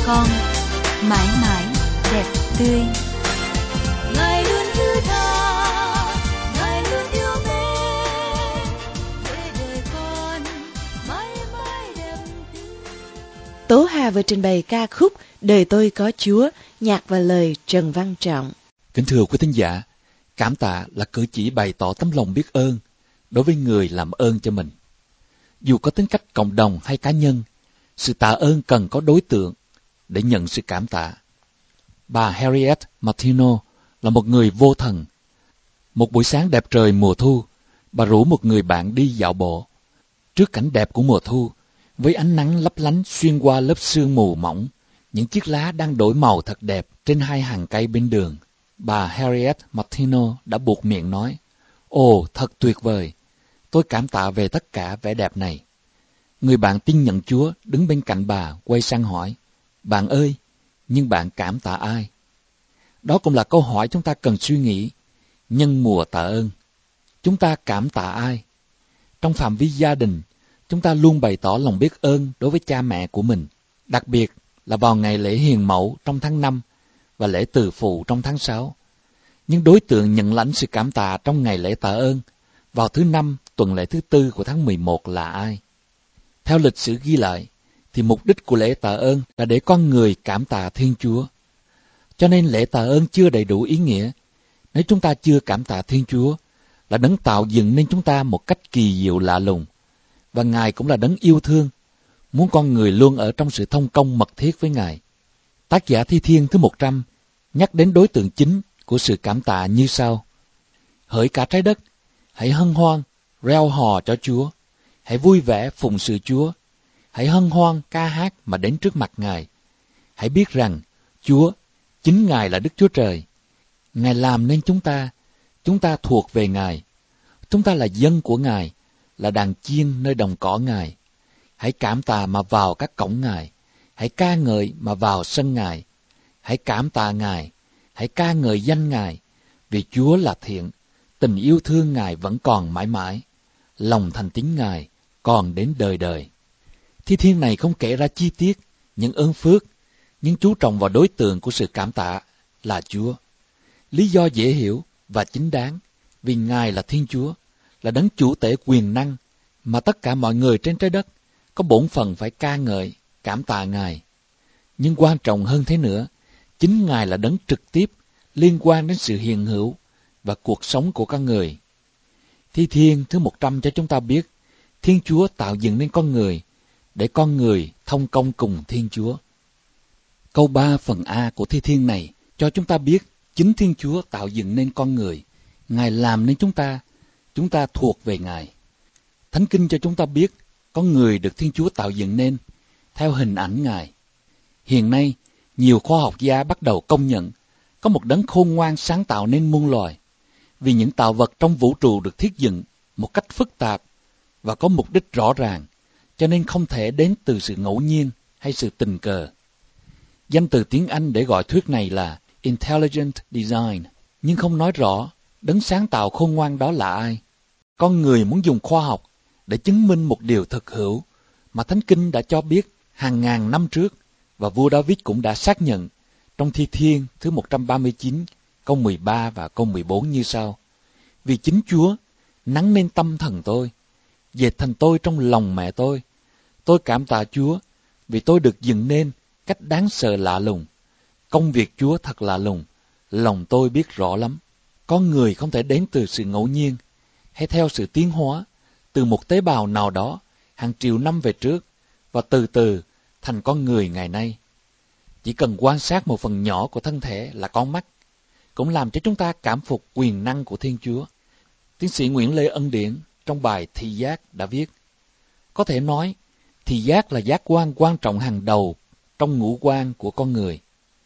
con mãi mãi đẹp tươi. Ngài luôn thứ tha, Ngài luôn yêu mến, để đời con mãi mãi đẹp tươi. Tố Hà vừa trình bày ca khúc Đời Tôi Có Chúa, nhạc và lời Trần Văn Trọng. Kính thưa quý thính giả, cảm tạ là cử chỉ bày tỏ tấm lòng biết ơn đối với người làm ơn cho mình. Dù có tính cách cộng đồng hay cá nhân, sự tạ ơn cần có đối tượng để nhận sự cảm tạ. Bà Harriet Martineau là một người vô thần. Một buổi sáng đẹp trời mùa thu, bà rủ một người bạn đi dạo bộ. Trước cảnh đẹp của mùa thu, với ánh nắng lấp lánh xuyên qua lớp sương mù mỏng, những chiếc lá đang đổi màu thật đẹp trên hai hàng cây bên đường, bà Harriet Martineau đã buột miệng nói: "Ồ, thật tuyệt vời! Tôi cảm tạ về tất cả vẻ đẹp này." Người bạn tin nhận Chúa đứng bên cạnh bà quay sang hỏi: "Bạn ơi, nhưng bạn cảm tạ ai?" Đó cũng là câu hỏi chúng ta cần suy nghĩ nhân mùa tạ ơn. Chúng ta cảm tạ ai? Trong phạm vi gia đình, chúng ta luôn bày tỏ lòng biết ơn đối với cha mẹ của mình, đặc biệt là vào ngày lễ hiền mẫu trong tháng năm và lễ từ phụ trong tháng sáu. Nhưng đối tượng nhận lãnh sự cảm tạ trong ngày lễ tạ ơn vào thứ năm tuần lễ thứ tư của tháng mười một là ai? Theo lịch sử ghi lại, thì mục đích của lễ tạ ơn là để con người cảm tạ Thiên Chúa. Cho nên lễ tạ ơn chưa đầy đủ ý nghĩa nếu chúng ta chưa cảm tạ Thiên Chúa là đấng tạo dựng nên chúng ta một cách kỳ diệu lạ lùng, và Ngài cũng là đấng yêu thương, muốn con người luôn ở trong sự thông công mật thiết với Ngài. Tác giả Thi Thiên thứ một trăm nhắc đến đối tượng chính của sự cảm tạ như sau: "Hỡi cả trái đất, hãy hân hoan, reo hò cho Chúa, hãy vui vẻ phụng sự Chúa, hãy hân hoan ca hát mà đến trước mặt Ngài. Hãy biết rằng Chúa, chính Ngài là Đức Chúa Trời. Ngài làm nên chúng ta, chúng ta thuộc về Ngài. Chúng ta là dân của Ngài, là đàn chiên nơi đồng cỏ Ngài. Hãy cảm tạ mà vào các cổng Ngài, hãy ca ngợi mà vào sân Ngài. Hãy cảm tạ Ngài, hãy ca ngợi danh Ngài, vì Chúa là thiện, tình yêu thương Ngài vẫn còn mãi mãi, lòng thành tín Ngài còn đến đời đời." Thi thiên này không kể ra chi tiết những ơn phước, nhưng chú trọng vào đối tượng của sự cảm tạ là Chúa. Lý do dễ hiểu và chính đáng, vì Ngài là Thiên Chúa, là đấng chủ tể quyền năng mà tất cả mọi người trên trái đất có bổn phận phải ca ngợi, cảm tạ Ngài. Nhưng quan trọng hơn thế nữa, chính Ngài là đấng trực tiếp liên quan đến sự hiện hữu và cuộc sống của con người. Thi Thiên thứ một trăm cho chúng ta biết, Thiên Chúa tạo dựng nên con người để con người thông công cùng Thiên Chúa. Câu ba phần A của Thi Thiên này cho chúng ta biết chính Thiên Chúa tạo dựng nên con người, Ngài làm nên chúng ta, chúng ta thuộc về Ngài. Thánh Kinh cho chúng ta biết con người được Thiên Chúa tạo dựng nên theo hình ảnh Ngài. Hiện nay, nhiều khoa học gia bắt đầu công nhận có một đấng khôn ngoan sáng tạo nên muôn loài, vì những tạo vật trong vũ trụ được thiết dựng một cách phức tạp và có mục đích rõ ràng, cho nên không thể đến từ sự ngẫu nhiên hay sự tình cờ. Danh từ tiếng Anh để gọi thuyết này là Intelligent Design, nhưng không nói rõ đấng sáng tạo khôn ngoan đó là ai. Con người muốn dùng khoa học để chứng minh một điều thực hữu mà Thánh Kinh đã cho biết hàng ngàn năm trước, và vua David cũng đã xác nhận trong Thi Thiên thứ một trăm ba mươi chín, câu mười ba và câu mười bốn như sau: "Vì chính Chúa nắng nên tâm thần tôi, dệt thành tôi trong lòng mẹ tôi. Tôi cảm tạ Chúa vì tôi được dựng nên cách đáng sợ lạ lùng. Công việc Chúa thật lạ lùng, lòng tôi biết rõ lắm." Con người không thể đến từ sự ngẫu nhiên hay theo sự tiến hóa từ một tế bào nào đó hàng triệu năm về trước và từ từ thành con người ngày nay. Chỉ cần quan sát một phần nhỏ của thân thể là con mắt cũng làm cho chúng ta cảm phục quyền năng của Thiên Chúa. Tiến sĩ Nguyễn Lê Ân Điển trong bài Thị giác đã viết: "Có thể nói, thị giác là giác quan quan trọng hàng đầu trong ngũ quan của con người.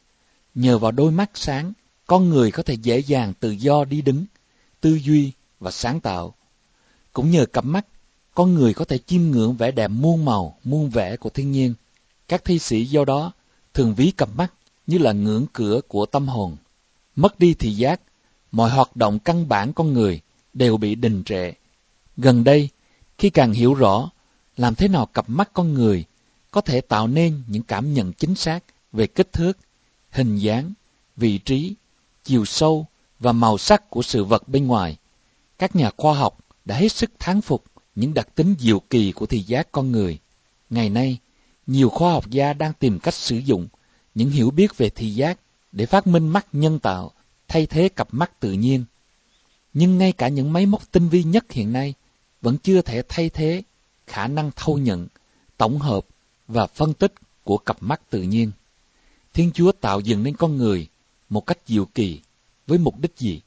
Nhờ vào đôi mắt sáng, con người có thể dễ dàng tự do đi đứng, tư duy và sáng tạo. Cũng nhờ cặp mắt, con người có thể chiêm ngưỡng vẻ đẹp muôn màu, muôn vẻ của thiên nhiên. Các thi sĩ do đó thường ví cặp mắt như là ngưỡng cửa của tâm hồn. Mất đi thị giác, mọi hoạt động căn bản con người đều bị đình trệ. Gần đây, khi càng hiểu rõ làm thế nào cặp mắt con người có thể tạo nên những cảm nhận chính xác về kích thước, hình dáng, vị trí, chiều sâu và màu sắc của sự vật bên ngoài, các nhà khoa học đã hết sức thán phục những đặc tính diệu kỳ của thị giác con người. Ngày nay, nhiều khoa học gia đang tìm cách sử dụng những hiểu biết về thị giác để phát minh mắt nhân tạo thay thế cặp mắt tự nhiên. Nhưng ngay cả những máy móc tinh vi nhất hiện nay vẫn chưa thể thay thế khả năng thâu nhận, tổng hợp và phân tích của cặp mắt tự nhiên. Thiên Chúa tạo dựng nên con người một cách diệu kỳ với mục đích gì?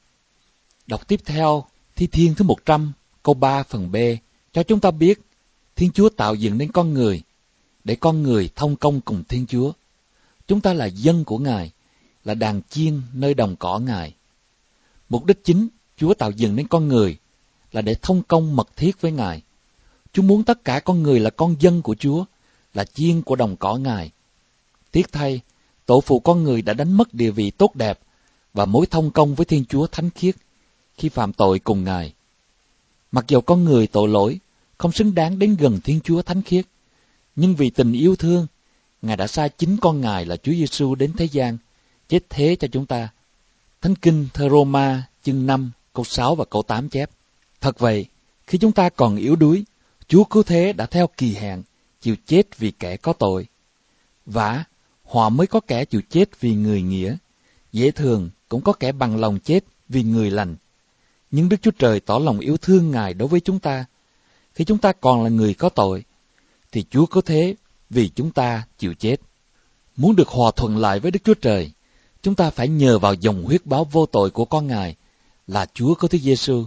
Đọc tiếp theo Thi Thiên thứ một trăm, câu ba phần B cho chúng ta biết Thiên Chúa tạo dựng nên con người để con người thông công cùng Thiên Chúa. Chúng ta là dân của Ngài, là đàn chiên nơi đồng cỏ Ngài. Mục đích chính Chúa tạo dựng nên con người là để thông công mật thiết với Ngài. Chúa muốn tất cả con người là con dân của Chúa, là chiên của đồng cỏ Ngài. Tiếc thay, tổ phụ con người đã đánh mất địa vị tốt đẹp và mối thông công với Thiên Chúa thánh khiết khi phạm tội cùng Ngài. Mặc dầu con người tội lỗi, không xứng đáng đến gần Thiên Chúa thánh khiết, nhưng vì tình yêu thương, Ngài đã sai chính con Ngài là Chúa Giêsu đến thế gian, chết thế cho chúng ta. Thánh Kinh thơ Roma chương năm, câu sáu và câu tám chép: Thật vậy, khi chúng ta còn yếu đuối, Chúa cứu thế đã theo kỳ hạn chịu chết vì kẻ có tội. Vả, họ mới có kẻ chịu chết vì người nghĩa, dễ thường cũng có kẻ bằng lòng chết vì người lành. Nhưng Đức Chúa Trời tỏ lòng yêu thương Ngài đối với chúng ta. Khi chúng ta còn là người có tội, thì Chúa có thế vì chúng ta chịu chết. Muốn được hòa thuận lại với Đức Chúa Trời, chúng ta phải nhờ vào dòng huyết báo vô tội của con Ngài, là Chúa Cứu Thế Giêsu.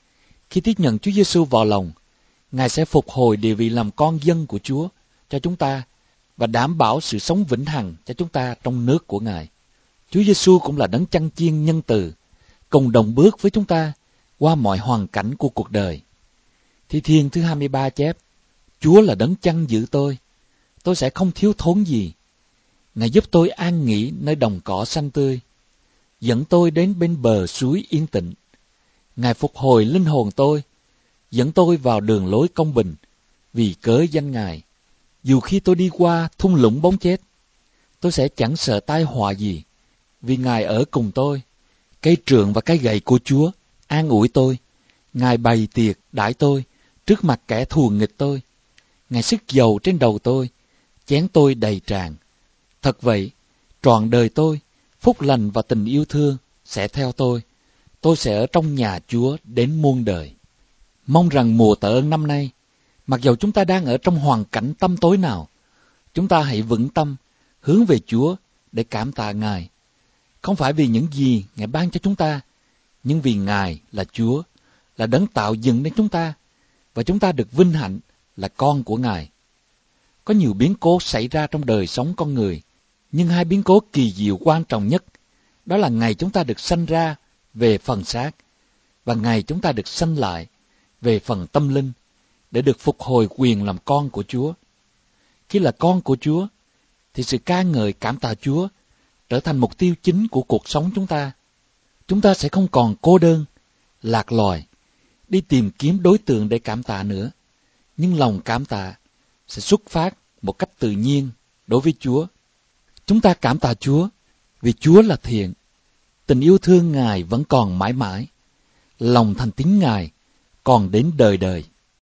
Khi tiếp nhận Chúa Giêsu vào lòng, Ngài sẽ phục hồi địa vị làm con dân của Chúa cho chúng ta và đảm bảo sự sống vĩnh hằng cho chúng ta trong nước của Ngài. Chúa Giêsu cũng là đấng chăn chiên nhân từ, cùng đồng bước với chúng ta qua mọi hoàn cảnh của cuộc đời. Thi Thiên thứ hai mươi ba chép: Chúa là đấng chăn giữ tôi, tôi sẽ không thiếu thốn gì. Ngài giúp tôi an nghỉ nơi đồng cỏ xanh tươi, dẫn tôi đến bên bờ suối yên tĩnh. Ngài phục hồi linh hồn tôi, dẫn tôi vào đường lối công bình, vì cớ danh Ngài. Dù khi tôi đi qua thung lũng bóng chết, tôi sẽ chẳng sợ tai họa gì, vì Ngài ở cùng tôi. Cây trượng và cái gậy của Chúa an ủi tôi. Ngài bày tiệc đãi tôi trước mặt kẻ thù nghịch tôi. Ngài sức dầu trên đầu tôi, chén tôi đầy tràn. Thật vậy, trọn đời tôi, phúc lành và tình yêu thương sẽ theo tôi. Tôi sẽ ở trong nhà Chúa đến muôn đời. Mong rằng mùa tạ ơn năm nay, mặc dầu chúng ta đang ở trong hoàn cảnh tăm tối nào, chúng ta hãy vững tâm, hướng về Chúa để cảm tạ Ngài. Không phải vì những gì Ngài ban cho chúng ta, nhưng vì Ngài là Chúa, là đấng tạo dựng nên chúng ta, và chúng ta được vinh hạnh là con của Ngài. Có nhiều biến cố xảy ra trong đời sống con người, nhưng hai biến cố kỳ diệu quan trọng nhất, đó là ngày chúng ta được sanh ra về phần xác, và ngày chúng ta được sanh lại về phần tâm linh, để được phục hồi quyền làm con của Chúa. Khi là con của Chúa, thì sự ca ngợi cảm tạ Chúa trở thành mục tiêu chính của cuộc sống chúng ta. Chúng ta sẽ không còn cô đơn, lạc loài, đi tìm kiếm đối tượng để cảm tạ nữa, nhưng lòng cảm tạ sẽ xuất phát một cách tự nhiên đối với Chúa. Chúng ta cảm tạ Chúa vì Chúa là thiện, tình yêu thương Ngài vẫn còn mãi mãi, lòng thành tín Ngài còn đến đời đời.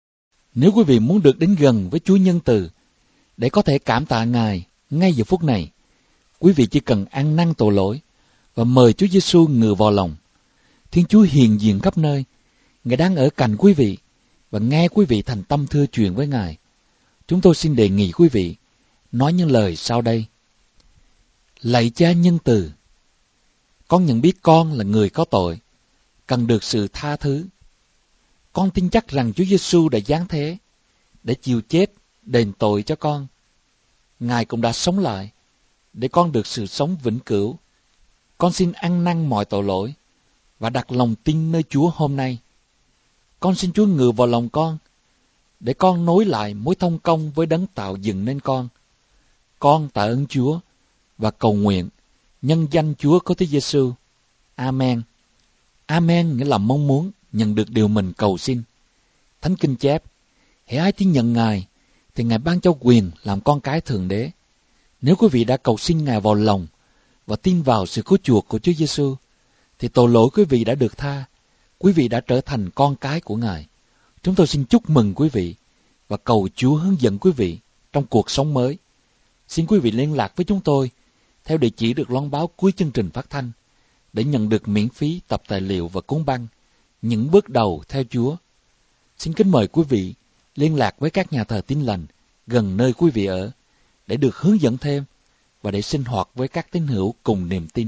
Nếu quý vị muốn được đến gần với Chúa nhân từ để có thể cảm tạ Ngài ngay giờ phút này, quý vị chỉ cần ăn năn tội lỗi và mời Chúa Giêsu ngự vào lòng. Thiên Chúa hiện diện khắp nơi, Ngài đang ở cạnh quý vị và nghe quý vị thành tâm thưa chuyện với Ngài. Chúng tôi xin đề nghị quý vị nói những lời sau đây. Lạy Cha nhân từ, con nhận biết con là người có tội, cần được sự tha thứ. Con tin chắc rằng Chúa Giêsu đã giáng thế để chịu chết đền tội cho con. Ngài cũng đã sống lại để con được sự sống vĩnh cửu. Con xin ăn năn mọi tội lỗi và đặt lòng tin nơi Chúa hôm nay. Con xin Chúa ngự vào lòng con để con nối lại mối thông công với đấng tạo dựng nên con. Con tạ ơn Chúa và cầu nguyện nhân danh Chúa Cứu Thế Giêsu. Amen. Amen nghĩa là mong muốn nhận được điều mình cầu xin. Thánh Kinh chép: hễ ai tin nhận Ngài thì Ngài ban cho quyền làm con cái thượng đế. Nếu quý vị đã cầu xin Ngài vào lòng và tin vào sự cứu chuộc của Chúa Giêsu, thì tội lỗi quý vị đã được tha. Quý vị đã trở thành con cái của Ngài. Chúng tôi xin chúc mừng quý vị và cầu Chúa hướng dẫn quý vị trong cuộc sống mới. Xin quý vị liên lạc với chúng tôi theo địa chỉ được loan báo cuối chương trình phát thanh để nhận được miễn phí tập tài liệu và cuốn băng Những bước đầu theo Chúa. Xin kính mời quý vị liên lạc với các nhà thờ Tin Lành gần nơi quý vị ở để được hướng dẫn thêm và để sinh hoạt với các tín hữu cùng niềm tin.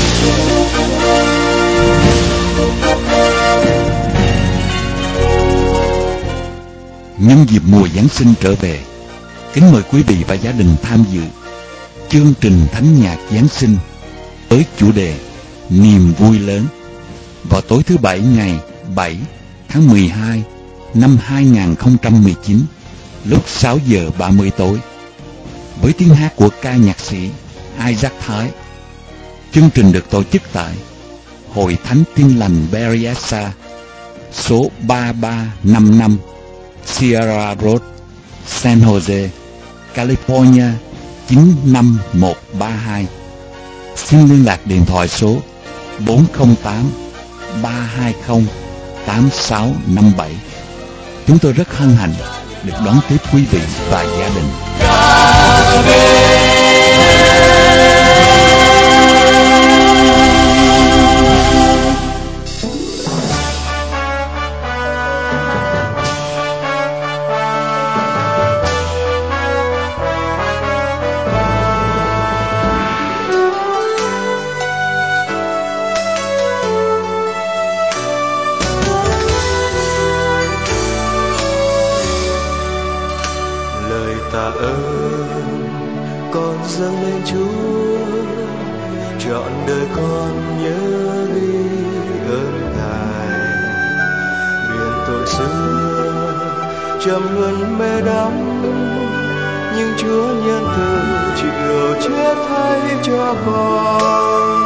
Nhân dịp mùa Giáng sinh trở về, kính mời quý vị và gia đình tham dự chương trình thánh nhạc Giáng sinh với chủ đề Niềm vui lớn vào tối thứ Bảy ngày bảy tháng mười hai năm hai nghìn không trăm mười chín lúc sáu giờ ba mươi tối với tiếng hát của ca nhạc sĩ Isaac Thái. Chương trình được tổ chức tại Hội Thánh Tin Lành Berryessa, số ba ba năm năm Sierra Road, San Jose, California chín năm một ba hai. Xin liên lạc điện thoại số bốn không tám ba hai không tám sáu năm bảy. Chúng tôi rất hân hạnh được đón tiếp quý vị và gia đình. Dâng lên Chúa, trọn đời con nhớ ghi ơn Ngài. Biển tội xưa trầm luân mê đắm, nhưng Chúa nhân từ chịu chết thay cho con.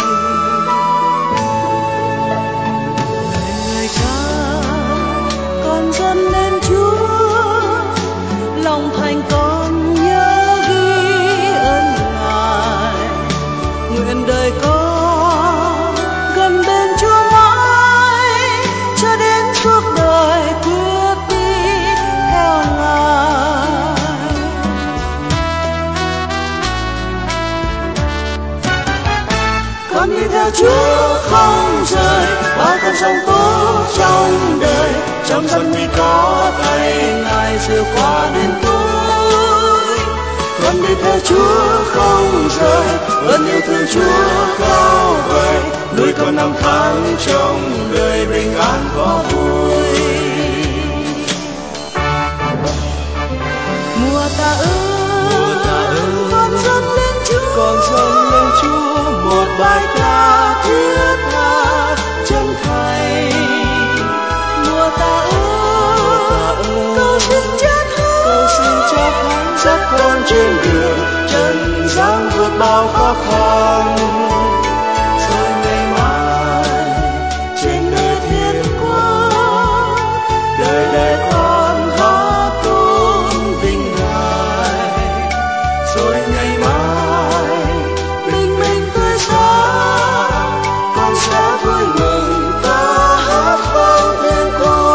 Ngày ca con dâng lên Chúa, lòng thành con nhớ ghi ơn Ngài. Nguyện đời con gần bên Chúa mãi, cho đến suốt đời quyết đi theo Ngài. Con đi theo Chúa không rời, bao con sóng tố trong đời, trong dân nguy có tay Ngài siêu qua đến tôi. Con đi theo Chúa không rời, ơn yêu thương Chúa cao vời, nuôi con năm tháng trong đời bình an có vui. Mùa tạ ơn, con dâng lên Chúa, con dâng lên Chúa một bài ca thiết tha chân thành. Mùa tạ ơn, cầu xin chết cầu xin cho thánh dắt con trên đường trần gian vượt bao khó khăn. Rồi ngày mai trên nơi thiên quốc, đời đời con hát tôn vinh Ngài. Rồi ngày mai bình minh tươi sáng, con sẽ vui mừng ta hát vang thiên con.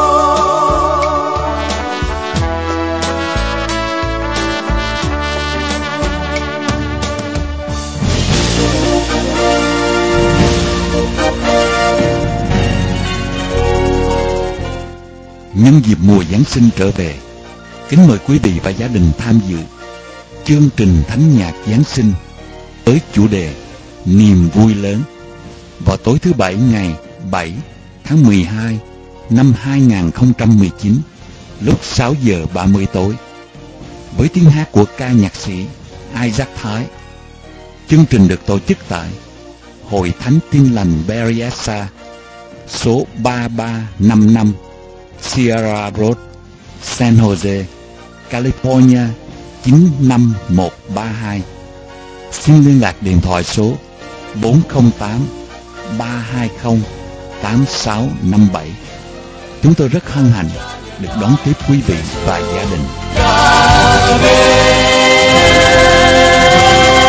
Nhân dịp mùa Giáng sinh trở về, kính mời quý vị và gia đình tham dự chương trình thánh nhạc Giáng sinh với chủ đề Niềm vui lớn vào tối thứ Bảy ngày bảy tháng mười hai năm hai nghìn không trăm mười chín lúc sáu giờ ba mươi tối với tiếng hát của ca nhạc sĩ Isaac Thái. Chương trình được tổ chức tại Hội Thánh Tin Lành Berryessa, số ba ba năm năm Sierra Road, San Jose, California chín năm một ba hai. Xin liên lạc điện thoại số bốn không tám ba hai không tám sáu năm bảy. Chúng tôi rất hân hạnh được đón tiếp quý vị và gia đình.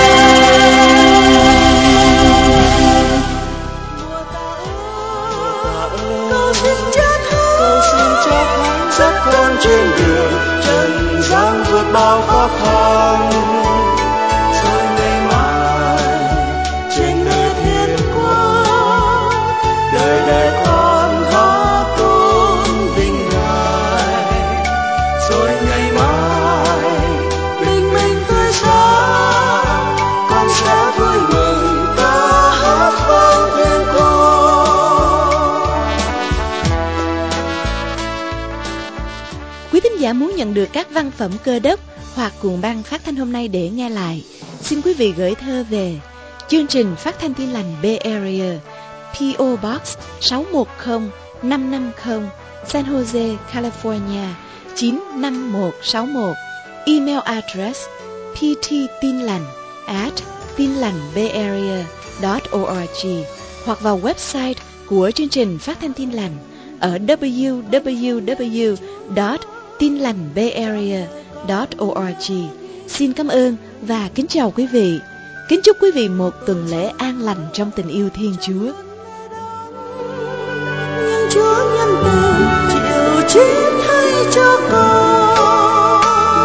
xin cho thắng, cầu xin cho thắng dắt con trên đường trần gian vượt bao khó khăn. Rồi ngày mai trên nơi thiên quốc, đời đời con hát tôn vinh Ngài. Rồi ngày mai bình minh tươi sáng, con sẽ vui mừng ca hát vang thiên quốc. Quý thính giả muốn nhận được các văn phẩm Cơ Đốc hoặc cuộn băng phát thanh hôm nay để nghe lại, xin quý vị gửi thơ về chương trình Phát thanh Tin lành Bay Area, pê ô Box sáu một không năm năm không, San Jose, California chín năm một sáu một. Email address pttinlành at tinlành.bayarea chấm org hoặc vào website của chương trình Phát thanh Tin lành ở w w w chấm tinlành.bayarea chấm org. Xin cảm ơn và kính chào quý vị. Kính chúc quý vị một tuần lễ an lành trong tình yêu Thiên Chúa. nhưng Chúa nhân từ chịu chết thay cho con.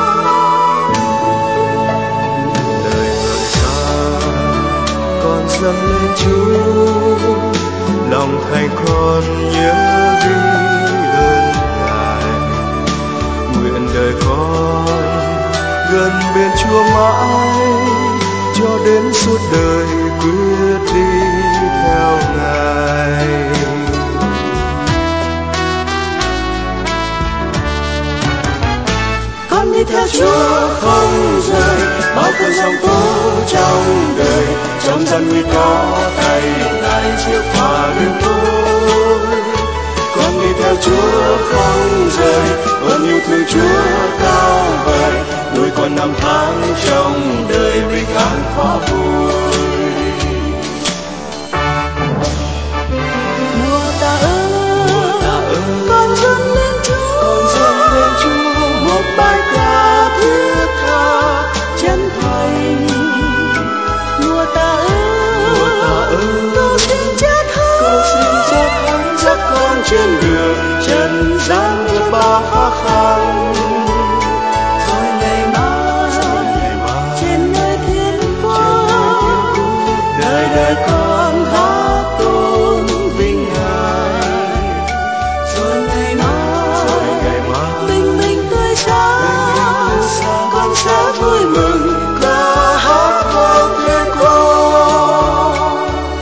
Lời ngợi ca con dâng lên Chúa, lòng thành con nhớ ghi ơn Ngài. Nguyện đời con gần bên Chúa mãi, cho đến suốt đời quyết đi theo Ngài. Con đi theo Chúa không rời, bao cơn giông tố trong đời, trong gian nguy có tay Ngài chịu phá đường tôi. Con đi theo Chúa không rời, ơn yêu thương Chúa cao vời, nuôi con năm tháng trong đời bình an khó vui. Mùa tạ ơn, con dâng lên Chúa, con dâng lên Chúa một bài ca thiết tha chân thành. Mùa tạ ơn, cầu xin Cha thắng, cầu xin Cha thắng dắt con trên đường trần gian vượt bao khó khăn. rồi ngày mai trên nơi thiên quốc, đời đời con hát tôn vinh Ngài. rồi ngày Rồi mai ngày mai bình minh tươi sáng, con sẽ vui mừng ca hát vang thiên quốc.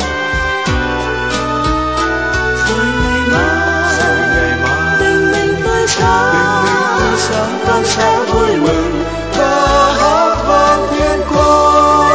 rồi ngày mai Rồi ngày mai bình minh tươi sáng, bình minh tươi sáng, con sẽ vui mừng ca hát vang thiên quốc.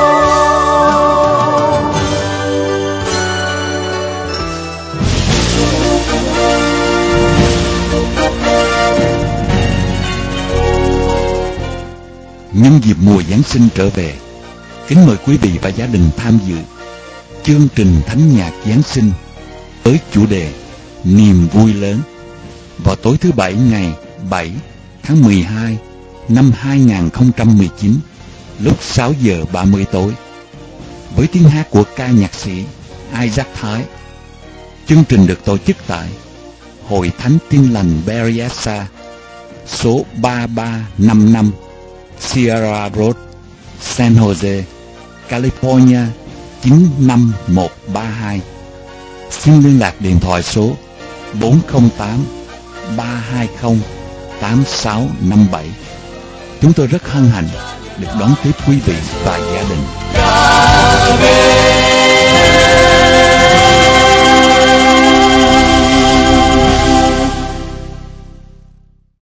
Nhân dịp mùa Giáng sinh trở về, kính mời quý vị và gia đình tham dự chương trình thánh nhạc Giáng sinh với chủ đề Niềm vui lớn vào tối thứ Bảy ngày bảy tháng mười hai năm hai nghìn không trăm mười chín lúc sáu giờ ba mươi tối với tiếng hát của ca nhạc sĩ Isaac Thái. Chương trình được tổ chức tại Hội Thánh Tin lành Berryessa, số ba ba năm năm Sierra Road, San Jose, California chín năm một ba hai. Xin liên lạc điện thoại số bốn không tám ba hai không tám sáu năm bảy. Chúng tôi rất hân hạnh được đón tiếp quý vị và gia đình.